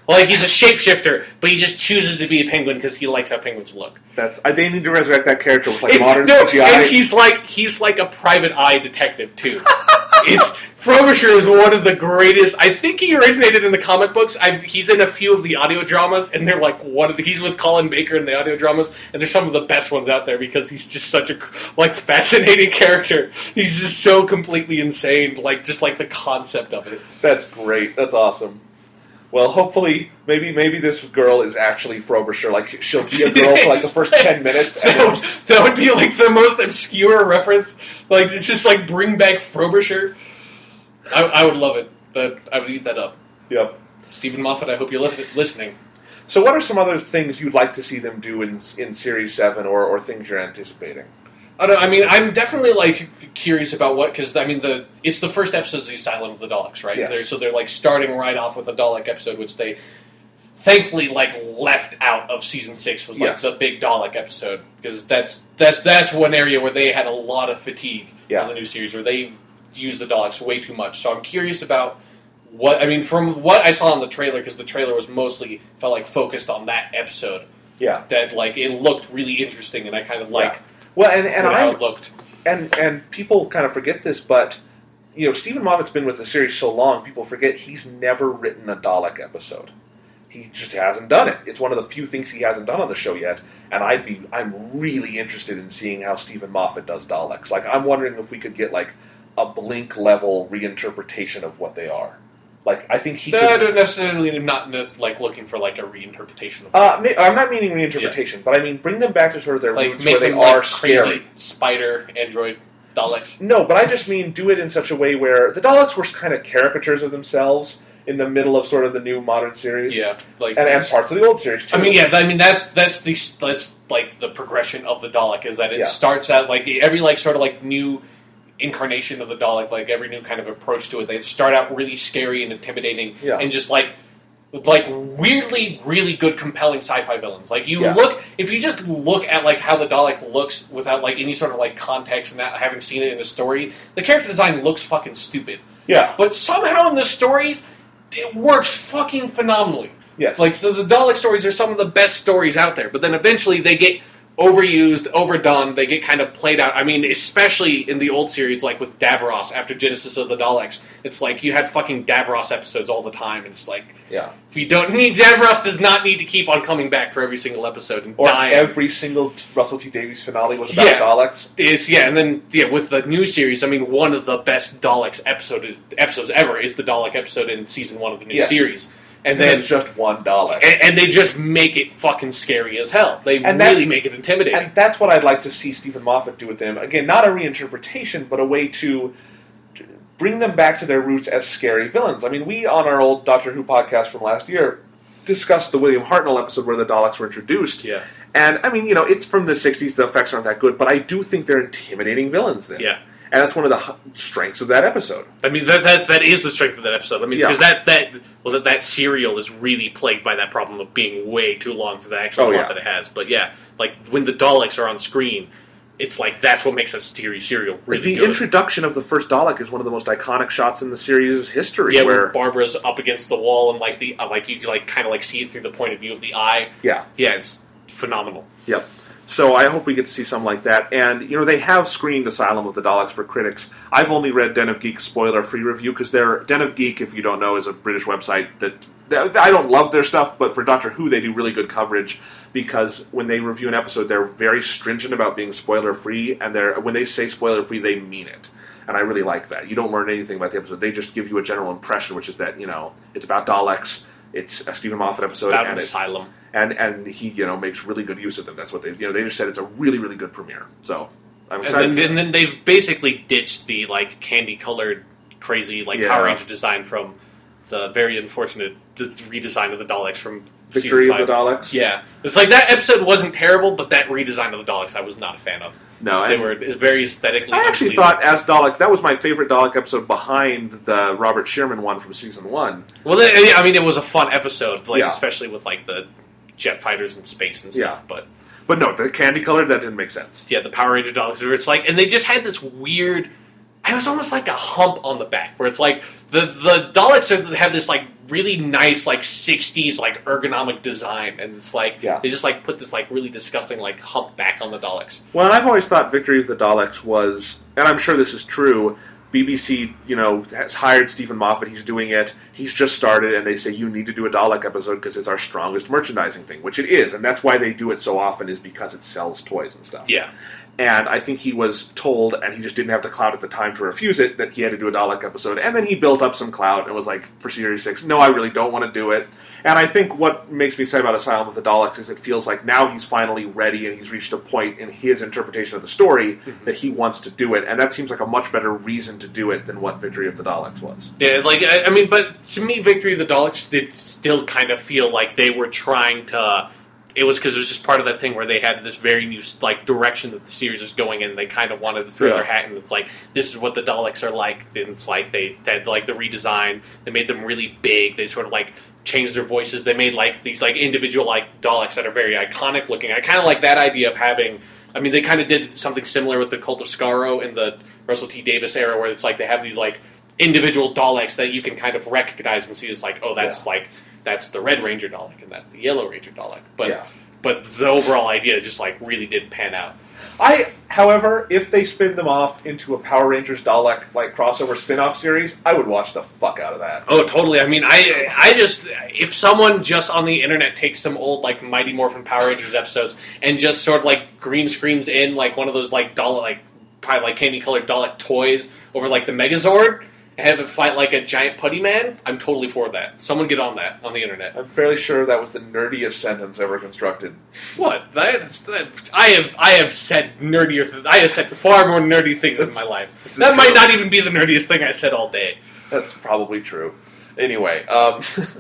Like, he's a shapeshifter, but he just chooses to be a penguin because he likes how penguins look.
That's I, they need to resurrect that character with like
And-
modern
no,
C G I.
and he's like he's like a private eye detective too. It's Frobisher is one of the greatest. I think he originated in the comic books. I've, he's in a few of the audio dramas, and they're like one of the, he's with Colin Baker in the audio dramas, and they're some of the best ones out there because he's just such a like fascinating character. He's just so completely insane, like just like the concept of it.
That's great. That's awesome. Well, hopefully, maybe maybe this girl is actually Frobisher. Like, she'll be a girl for like the first ten minutes. And
That would, that would be like the most obscure reference. Like, it's just like bring back Frobisher. I, I would love it. That I would eat that up.
Yep.
Stephen Moffat, I hope you're li- listening.
So, what are some other things you'd like to see them do in in Series Seven, or, or things you're anticipating?
I don't. I mean, I'm definitely like curious about what because I mean the it's the first episode of the Asylum of the Daleks, right?
Yes.
They're, so they're like starting right off with a Dalek episode, which they thankfully like left out of season six was like
Yes.
the big Dalek episode because that's that's that's one area where they had a lot of fatigue
Yeah.
on the new series where they used the Daleks way too much. So I'm curious about what I mean from what I saw in the trailer because the trailer was mostly felt like focused on that episode.
Yeah.
That like it looked really interesting and I kind of like
Yeah. Well, and and
how
I'm
it looked.
and and people kind of forget this, but you know, Stephen Moffat's been with the series so long, people forget he's never written a Dalek episode. He just hasn't done it. It's one of the few things he hasn't done on the show yet, and I'd be I'm really interested in seeing how Stephen Moffat does Daleks. Like, I'm wondering if we could get like a Blink level reinterpretation of what they are. Like, I think he
No,
could.
I don't necessarily. I'm not just like looking for like a reinterpretation of
Uh, ma- I'm not meaning reinterpretation, but I mean bring them back to sort of their
like
roots
make
where they
them
are
like crazy
scary.
spider android Daleks.
No, but I just mean do it in such a way where the Daleks were kind of caricatures of themselves in the middle of sort of the new modern series,
Yeah, like
and, and parts of the old series too.
I mean, yeah, I mean that's that's the that's like the progression of the Dalek is that it
Yeah.
starts out like every like sort of like new incarnation of the Dalek, like every new kind of approach to it. They start out really scary and intimidating,
Yeah.
and just like like weirdly, really good, compelling sci-fi villains. Like you
Yeah.
look, if you just look at like how the Dalek looks without like any sort of like context and not having seen it in the story, the character design looks fucking stupid.
yeah,
But somehow in the stories, it works fucking phenomenally.
yes,
Like, so the Dalek stories are some of the best stories out there, but then eventually they get overused, overdone, they get kind of played out. I mean, especially in the old series, like with Davros after Genesis of the Daleks, it's like you had fucking Davros episodes all the time, and it's like,
yeah,
if you don't need, Davros does not need to keep on coming back for every single episode and
or
dying.
every single t- Russell T Davies finale was about
Yeah.
Daleks.
Is yeah, and then yeah, with the new series, I mean, one of the best Daleks episode episodes ever is the Dalek episode in season one of the new
Yes.
series, and
And
then
then it's just one Dalek,
and, and they just make it fucking scary as hell. They
And that's-
really make it intimidating.
and that's what I'd like to see Stephen Moffat do with them. Again, not a reinterpretation, but a way to to bring them back to their roots as scary villains. I mean, we on our old Doctor Who podcast from last year discussed the William Hartnell episode where the Daleks were introduced.
Yeah.
And, I mean, you know, it's from the sixties, the effects aren't that good, but I do think they're intimidating villains then.
Yeah.
And that's one of the h- strengths of that episode.
I mean, that, that that is the strength of that episode. I mean,
Yeah.
because that, that well, that, that serial is really plagued by that problem of being way too long for the actual
Oh,
plot
yeah.
that it has. But yeah, like when the Daleks are on screen, it's like that's what makes that stereo serial really
the
good.
introduction of the first Dalek is one of the most iconic shots in the series' history.
yeah,
where,
where Barbara's up against the wall and like the uh, like you can, like kind of like see it through the point of view of the eye.
yeah,
Yeah, it's phenomenal.
yep. So I hope we get to see something like that. And, you know, they have screened Asylum of the Daleks for critics. I've only read Den of Geek's spoiler-free review, because they're Den of Geek, if you don't know, is a British website that, that... I don't love their stuff, but for Doctor Who, they do really good coverage, because when they review an episode, they're very stringent about being spoiler-free, and they're when they say spoiler-free, they mean it. And I really like that. You don't learn anything about the episode. They just give you a general impression, which is that, you know, it's about Daleks, it's a Stephen Moffat episode,
About an
and it,
asylum.
and and he, you know, makes really good use of them. That's what they, you know, they just said it's a really, really good premiere. So I'm
And
excited.
then,
for
and then they've basically ditched the like candy colored, crazy like
Yeah.
Power Ranger design from the very unfortunate d- redesign of the Daleks from
Victory
season
of the
five.
Daleks.
Yeah, it's like that episode wasn't terrible, but that redesign of the Daleks I was not a fan of.
No,
They
and
were it's very aesthetically.
I actually
unpleasing.
thought as Dalek that was my favorite Dalek episode behind the Robert Shearman one from season one.
Well, they, I mean, it was a fun episode, like
Yeah.
especially with like the jet fighters in space and stuff.
Yeah.
But
But no, the candy colored that didn't make sense.
yeah, the Power Ranger Daleks, where it's like, and they just had this weird it was almost like a hump on the back, where it's like the the Daleks are, have this like really nice like sixties like ergonomic design, and it's like
yeah.
they just like put this like really disgusting like hump back on the Daleks.
Well, and I've always thought Victory of the Daleks was, and I'm sure this is true, B B C, you know, has hired Stephen Moffat. He's doing it. He's just started, and they say, you need to do a Dalek episode because it's our strongest merchandising thing, which it is. And that's why they do it so often, is because it sells toys and stuff.
Yeah.
And I think he was told, and he just didn't have the clout at the time to refuse it, that he had to do a Dalek episode. And then he built up some clout and was like, for Series six, no, I really don't want to do it. And I think what makes me excited about Asylum of the Daleks is it feels like now he's finally ready and he's reached a point in his interpretation of the story mm-hmm. that he wants to do it. And that seems like a much better reason to do it than what Victory of the Daleks was.
Yeah, like, I, I mean, but to me, Victory of the Daleks did still kind of feel like they were trying to... It was because it was just part of that thing where they had this very new like direction that the series is going in. And they kind of wanted to throw
yeah.
their hat in. It's like, this is what the Daleks are like. And it's like they had like the redesign. They made them really big. They sort of like changed their voices. They made like these like individual like Daleks that are very iconic looking. I kind of like that idea of having. I mean, they kind of did something similar with the Cult of Skaro in the Russell T Davies era, where it's like they have these like individual Daleks that you can kind of recognize and see. It's like, oh, that's yeah. like. That's the Red Ranger Dalek, and that's the Yellow Ranger Dalek. But
yeah.
but the overall idea just like really did pan out.
I, however, if they spin them off into a Power Rangers Dalek like crossover spin-off series, I would watch the fuck out of that.
Oh, totally. I mean, I I just if someone just on the internet takes some old like Mighty Morphin Power Rangers episodes and just sort of like green screens in like one of those like Dalek like probably like candy colored Dalek toys over like the Megazord. And have it fight like a giant putty man, I'm totally for that. Someone get on that on the internet.
I'm fairly sure that was the nerdiest sentence ever constructed.
What? That's, that, I have I have said nerdier. Th- I have said far more nerdy things
That's,
in my life.
That
That true. Might not even be the nerdiest thing I said all day.
That's probably true. Anyway, um,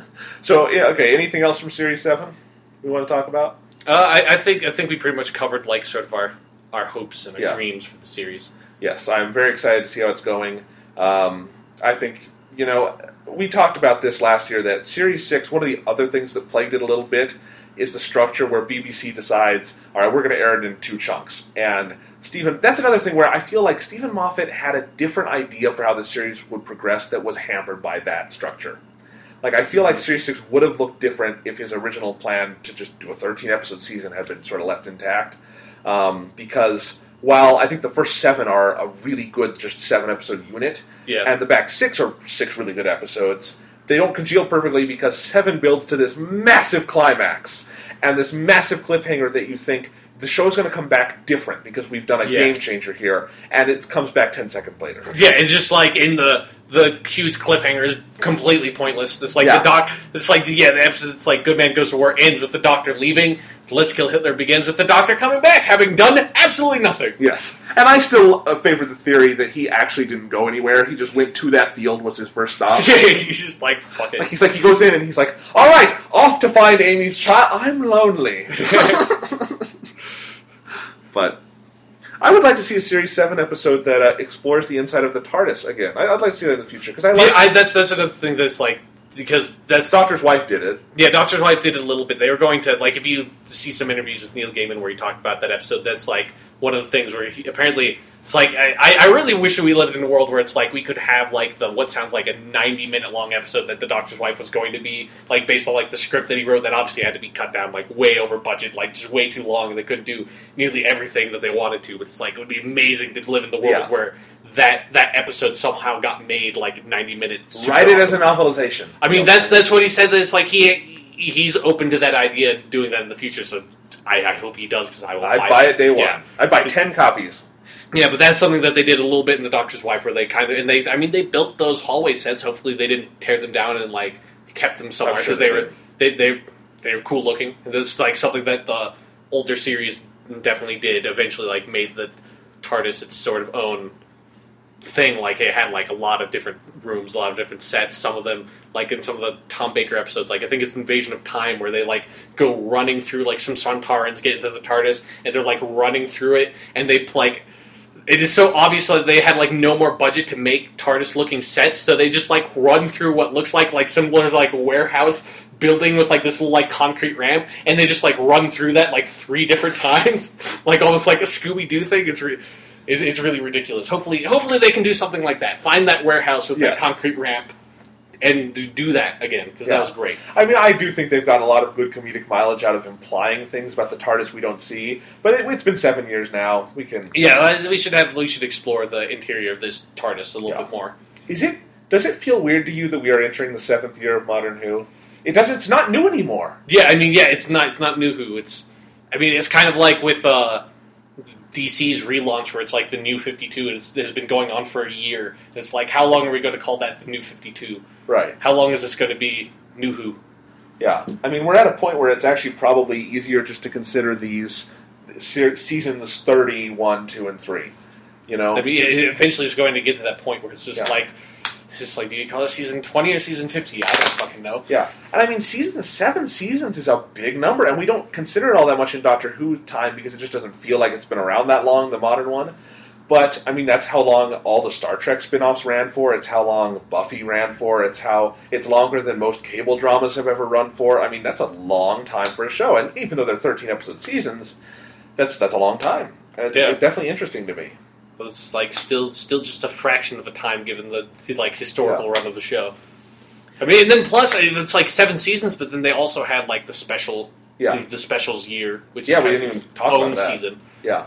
so yeah, okay. Anything else from Series Seven we want to talk about?
Uh, I, I think I think we pretty much covered like sort of our, our hopes and our
yeah.
dreams for the series.
Yes, I'm very excited to see how it's going. Um, I think, you know, we talked about this last year, that Series six, one of the other things that plagued it a little bit is the structure where B B C decides, all right, we're going to air it in two chunks. And Stephen, that's another thing where I feel like Stephen Moffat had a different idea for how the series would progress that was hampered by that structure. Like, I feel like Series six would have looked different if his original plan to just do a thirteen-episode season had been sort of left intact. Um, because... While I think the first seven are a really good, just seven-episode unit,
yeah.
and the back six are six really good episodes, they don't congeal perfectly because seven builds to this massive climax and this massive cliffhanger that you think the show's going to come back different because we've done a
yeah.
game changer here, and it comes back ten seconds later.
Yeah, it's just like in the the huge cliffhanger is completely pointless. It's like
yeah.
the doc. It's like yeah, the episode. It's like Good Man Goes to War ends with the Doctor leaving. Let's Kill Hitler begins with the Doctor coming back, having done absolutely nothing.
Yes, and I still uh, favor the theory that he actually didn't go anywhere. He just went to that field, was his first stop.
Yeah, he's just like, fuck it.
Like, he's like, he goes in and he's like, all right, off to find Amy's child. I'm lonely. But I would like to see a Series seven episode that uh, explores the inside of the TARDIS again. I, I'd like to see that in the future. Because I like
yeah, I, that's, that's another thing that's like, because that's...
Doctor's Wife did it.
Yeah, Doctor's Wife did it a little bit. They were going to, like, if you see some interviews with Neil Gaiman where he talked about that episode, that's, like, one of the things where he, apparently, it's like, I, I really wish that we lived in a world where it's like, we could have, like, the, what sounds like a ninety-minute long episode that the Doctor's Wife was going to be, like, based on, like, the script that he wrote that obviously had to be cut down, like, way over budget, like, just way too long, and they couldn't do nearly everything that they wanted to, but it's like, it would be amazing to live in the world
Yeah.
where that that episode somehow got made, like, ninety minutes.
Write it as a novelization.
I mean, that's that's what he said. That it's like he he's open to that idea of doing that in the future. So I, I hope he does, because I will.
I'd
buy,
buy it day one.
Yeah.
I'd buy
So-
ten copies.
Yeah, but that's something that they did a little bit in The Doctor's Wife, where they kind of and they. I mean, they built those hallway sets. Hopefully, they didn't tear them down and like kept them somewhere,
I'm sure
because they
they
were they they they were cool looking. And this is like something that the older series definitely did. Eventually, like made the TARDIS its sort of own thing. Like it had like a lot of different rooms, a lot of different sets. Some of them, like in some of the Tom Baker episodes, like I think it's Invasion of Time, where they like go running through like some Sontarans get into the TARDIS, and they're like running through it, and they like. It is so obvious that they had like no more budget to make TARDIS looking sets, so they just like run through what looks like like similar to like a warehouse building with like this little like concrete ramp, and they just like run through that like three different times, like almost like a Scooby Doo thing. It's re- It's, it's really ridiculous. Hopefully, hopefully they can do something like that. Find that warehouse with
Yes.
that concrete ramp, and do that again because
Yeah.
that was great.
I mean, I do think they've gotten a lot of good comedic mileage out of implying things about the TARDIS we don't see. But it, it's been seven years now. We can.
Yeah, we should have. We should explore the interior of this TARDIS a little
Yeah.
bit more.
Is it? Does it feel weird to you that we are entering the seventh year of Modern Who? It doesn't. It's not new anymore.
Yeah, I mean, yeah, it's not. It's not New Who. It's. I mean, it's kind of like with uh, D C's relaunch, where it's like the New fifty-two is, has been going on for a year. It's like, how long are we going to call that the New fifty-two?
Right.
How long is this going to be New Who?
Yeah. I mean, we're at a point where it's actually probably easier just to consider these se- seasons thirty, one, two, and three. You know?
I mean, it eventually it's going to get to that point where it's just
Yeah.
like, it's just like, do you call it season twenty or season fifty? I don't fucking know.
Yeah. And I mean, season seven seasons is a big number, and we don't consider it all that much in Doctor Who time because it just doesn't feel like it's been around that long, the modern one. But, I mean, that's how long all the Star Trek spin-offs ran for. It's how long Buffy ran for. It's how it's longer than most cable dramas have ever run for. I mean, that's a long time for a show. And even though they're thirteen-episode seasons, that's that's a long time. And it's
Yeah.
definitely interesting to me.
But it's like still, still just a fraction of a time given the like historical
Yeah.
run of the show. I mean, and then plus it's like seven seasons, but then they also had like the special,
Yeah.
the, the specials year, which
Yeah,
is
we
kind
didn't
of
even
its
talk
own
about that.
season.
Yeah.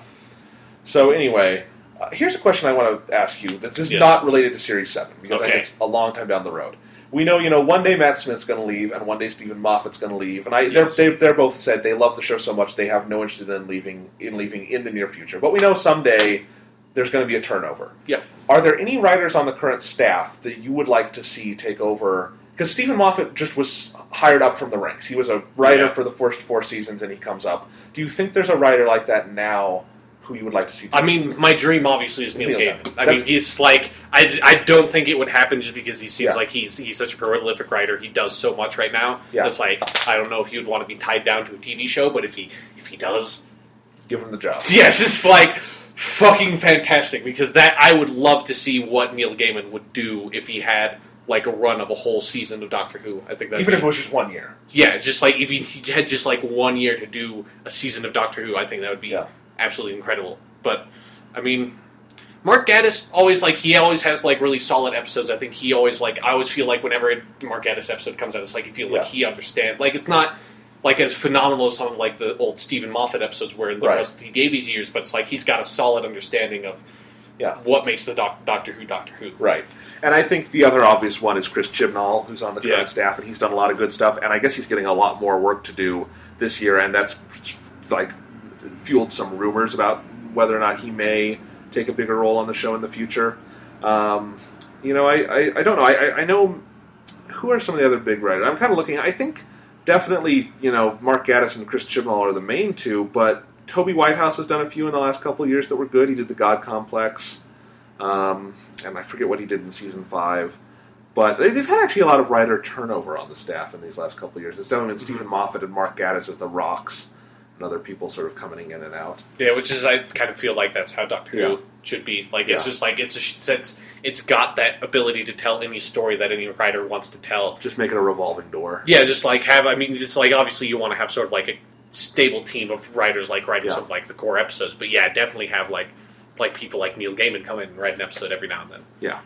So anyway, uh, here's a question I want to ask you. This is
Yes.
not related to Series seven, because I
Okay.
think it's a long time down the road. We know, you know, one day Matt Smith's going to leave, and one day Stephen Moffat's going to leave, and I, they're,
Yes.
they, they're both said they love the show so much they have no interest in leaving in leaving in the near future. But we know someday there's going to be a turnover.
Yeah.
Are there any writers on the current staff that you would like to see take over? Because Stephen Moffat just was hired up from the ranks. He was a writer
Yeah.
for the first four seasons, and he comes up. Do you think there's a writer like that now who you would like to see?
I mean, my dream obviously is Neil
Neil
Gaiman.
Gaiman.
I
That's-
mean, he's like I, I don't think it would happen just because he seems
Yeah.
like he's he's such a prolific writer. He does so much right now.
Yeah.
It's like I don't know if he would want to be tied down to a T V show, but if he if he does,
Give him the job.
yes, it's like fucking fantastic because that I would love to see what Neil Gaiman would do if he had like a run of a whole season of Doctor Who. I think that
Even if it was just one year.
yeah, just like if he had just like one year to do a season of Doctor Who, I think that would be
Yeah.
absolutely incredible. But I mean, Mark Gatiss always like he always has like really solid episodes. I think he always like I always feel like whenever a Mark Gatiss episode comes out, it's like it feels like
Yeah.
he understands. Like it's not like as phenomenal as some of like the old Stephen Moffat episodes were in the
Right.
Rusty Davies years, but it's like he's got a solid understanding of
Yeah.
what makes the doc- Doctor Who Doctor Who.
Right. And I think the other obvious one is Chris Chibnall, who's on the current
Yeah.
staff, and he's done a lot of good stuff, and I guess he's getting a lot more work to do this year, and that's like fueled some rumors about whether or not he may take a bigger role on the show in the future. Um, you know, I, I, I don't know. I, I know who are some of the other big writers. I'm kind of looking. I think definitely, you know, Mark Gatiss and Chris Chibnall are the main two, but Toby Whitehouse has done a few in the last couple of years that were good. He did the God Complex, um, and I forget what he did in season five. But they've had actually a lot of writer turnover on the staff in these last couple of years. It's definitely been Stephen Moffat and Mark Gatiss as the Rocks, and other people sort of coming in and out.
Yeah, which is I kind of feel like that's how Doctor
Yeah.
Who should be. Like it's
Yeah.
just like it's a, it's it's got that ability to tell any story that any writer wants to tell.
Just make it a revolving door.
Yeah, just like have I mean, it's like obviously you want to have sort of like a stable team of writers like writing
Yeah.
some of like the core episodes, but yeah, definitely have like like people like Neil Gaiman come in and write an episode every now and then.
Yeah.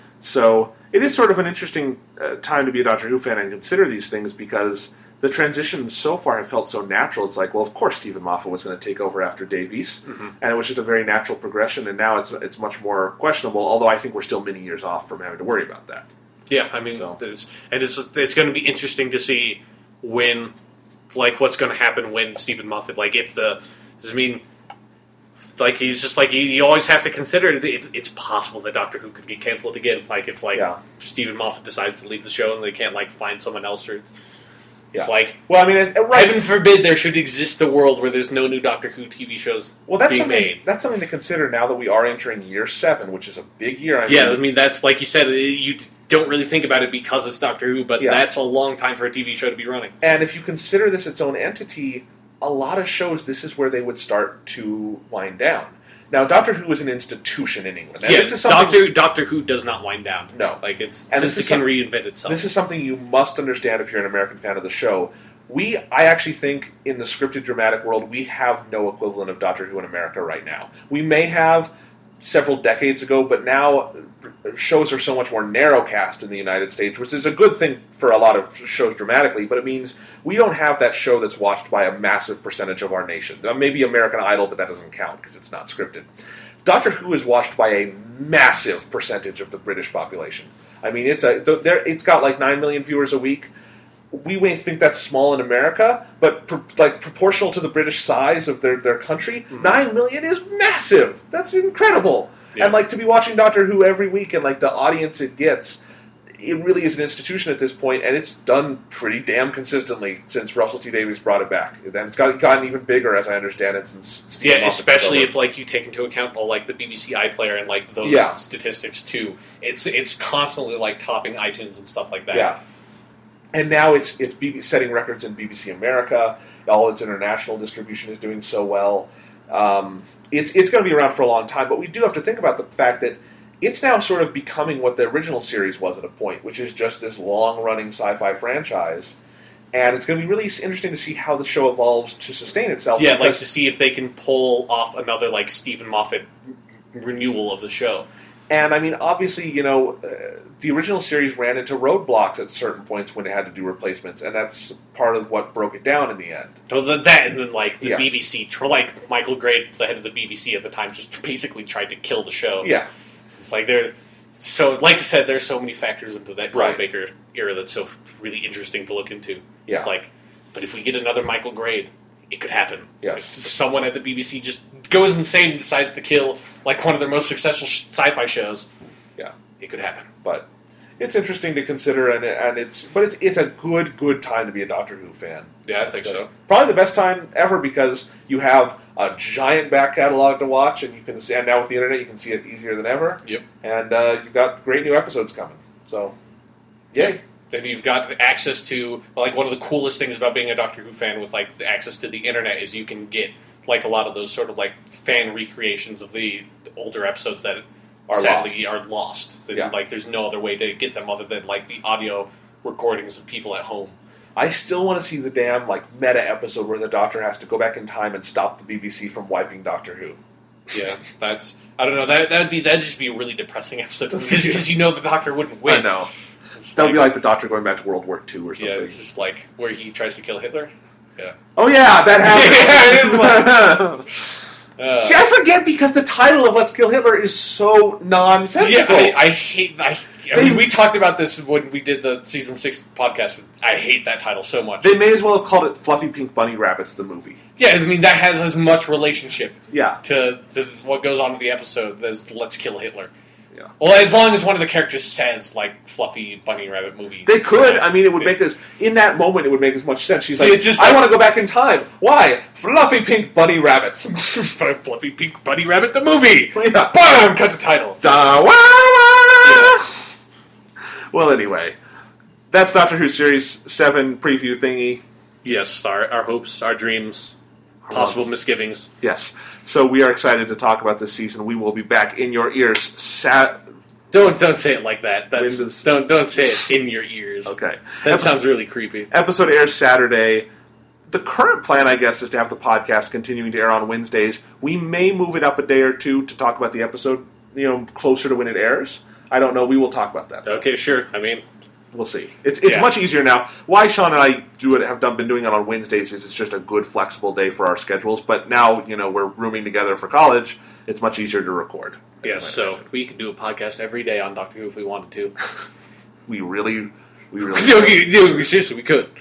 So it is sort of an interesting uh, time to be a Doctor Who fan and consider these things because the transitions so far have felt so natural. It's like, well, of course Stephen Moffat was going to take over after Davies,
Mm-hmm.
and it was just a very natural progression, and now it's it's much more questionable, although I think we're still many years off from having to worry about that.
Yeah, I mean,
So.
it's, and it's it's going to be interesting to see when, like, what's going to happen when Stephen Moffat, like, if the, I mean, like he's just like you, you always have to consider that it, it's possible that Doctor Who could get canceled again. Like if like
Yeah.
Stephen Moffat decides to leave the show and they can't like find someone else, or it's,
Yeah.
it's like
Well, I mean, it, right.
heaven forbid there should exist a world where there's no new Doctor Who T V shows
Well, that's
being
something.
made.
That's something to consider now that we are entering year seven, which is a big year. I
Yeah,
mean,
I mean that's like you said, you don't really think about it because it's Doctor Who, but
Yeah.
that's a long time for a T V show to be running.
and if you consider this its own entity, a lot of shows this is where they would start to wind down. Now, Doctor Who is an institution in England. And
Yeah,
this is something,
Doctor Doctor Who does not wind down.
No.
like it's
And
since
this
it
is
can
some-
reinvent itself.
This is something you must understand if you're an American fan of the show. We, I actually think, in the scripted dramatic world, we have no equivalent of Doctor Who in America right now. We may have several decades ago, but now shows are so much more narrowcast in the United States, which is a good thing for a lot of shows dramatically, but it means we don't have that show that's watched by a massive percentage of our nation. Uh, maybe American Idol, but that doesn't count because it's not scripted. Doctor Who is watched by a massive percentage of the British population. I mean, it's a there. It's got like nine million viewers a week. We may think that's small in America, but pr- like proportional to the British size of their, their country, mm-hmm. nine million is massive. That's incredible. Yeah. And like to be watching Doctor Who every week and like the audience it gets, it really is an institution at this point, and it's done pretty damn consistently since Russell T Davies brought it back. And it's got, gotten even bigger, as I understand it, since Steve
yeah,
Moffat
especially if like you take into account all like the B B C iPlayer and like those yeah. statistics too. It's it's constantly like topping iTunes and stuff like that.
Yeah. And now it's it's B B C setting records in B B C America. All its international distribution is doing so well. Um, it's it's going to be around for a long time, but we do have to think about the fact that it's now sort of becoming what the original series was at a point, which is just this long-running sci-fi franchise. And it's going to be really interesting to see how the show evolves to sustain itself.
Yeah, like to see if they can pull off another like Stephen Moffat renewal of the show.
And, I mean, obviously, you know, uh, the original series ran into roadblocks at certain points when it had to do replacements, and that's part of what broke it down in the end.
Well, the, that and then, like, the
yeah.
B B C, like, Michael Gray, the head of the B B C at the time, just basically tried to kill the show.
Yeah.
It's like, there's, so, like I said, there's so many factors into that Colin
right.
Baker era that's so really interesting to look into.
Yeah.
It's like, but if we get another Michael Gray, it could happen.
Yes.
If someone at the B B C just goes insane and decides to kill, like, one of their most successful sh- sci-fi shows,
yeah,
it could happen.
But it's interesting to consider, and and it's but it's it's a good good time to be a Doctor Who fan.
Yeah, I think so. so.
Probably the best time ever because you have a giant back catalog to watch, and you can see, and now with the internet, you can see it easier than ever.
Yep.
And uh, you've got great new episodes coming. So, yay.
Yep. Then you've got access to, like, one of the coolest things about being a Doctor Who fan with, like, the access to the internet is you can get, like, a lot of those sort of, like, fan recreations of the older episodes that
are
sadly
lost.
are lost.
Yeah.
Like, there's no other way to get them other than, like, the audio recordings of people at home.
I still want to see the damn, like, meta episode where the Doctor has to go back in time and stop the B B C from wiping Doctor Who.
Yeah, that's, I don't know, that would be, that'd just be a really depressing episode because you know the Doctor wouldn't win.
I know. That would like, be like the Doctor going back to World War Two or something.
Yeah, it's just like where he tries to kill Hitler. Yeah.
Oh yeah, that happened.
yeah, it is like, uh,
See, I forget because the title of Let's Kill Hitler is so nonsensical.
Yeah, I, I hate. I, I mean, we talked about this when we did the season six podcast. I hate that title so much.
They may as well have called it Fluffy Pink Bunny Rabbits, the movie.
Yeah, I mean that has as much relationship.
Yeah.
To, to what goes on in the episode as Let's Kill Hitler.
Yeah.
Well, as long as one of the characters says, like, Fluffy Bunny Rabbit movie.
They could. I mean, it would make as... In that moment, it would make as much sense. She's
See,
like,
it's just
I
like,
want to go back in time. Why? Fluffy Pink Bunny Rabbits.
Fluffy Pink Bunny Rabbit, the movie.
Yeah.
Boom! Cut the title.
Da, wah, wah. Well, anyway. That's Doctor Who Series seven preview thingy.
Yes, our, our hopes, our dreams,
Our
possible
loves.
misgivings.
Yes. So we are excited to talk about this season. We will be back in your ears. Sat.
Don't don't say it like that. That's,
Windows.
don't don't say it in your ears.
Okay.
That
Epi-
sounds really creepy.
Episode airs Saturday. The current plan, I guess, is to have the podcast continuing to air on Wednesdays. We may move it up a day or two to talk about the episode, you know, closer to when it airs. I don't know. We will talk about that.
Okay, sure. I mean,
we'll see. It's it's
Yeah.
much easier now. Why Sean and I do it have done been doing it on Wednesdays is it's just a good flexible day for our schedules. But now, you know, we're rooming together for college. It's much easier to record. as
yes.
you might
So
imagine.
we could do a podcast every day on Doctor Who if we wanted to.
we really, we really.
no, we- no, seriously, we could.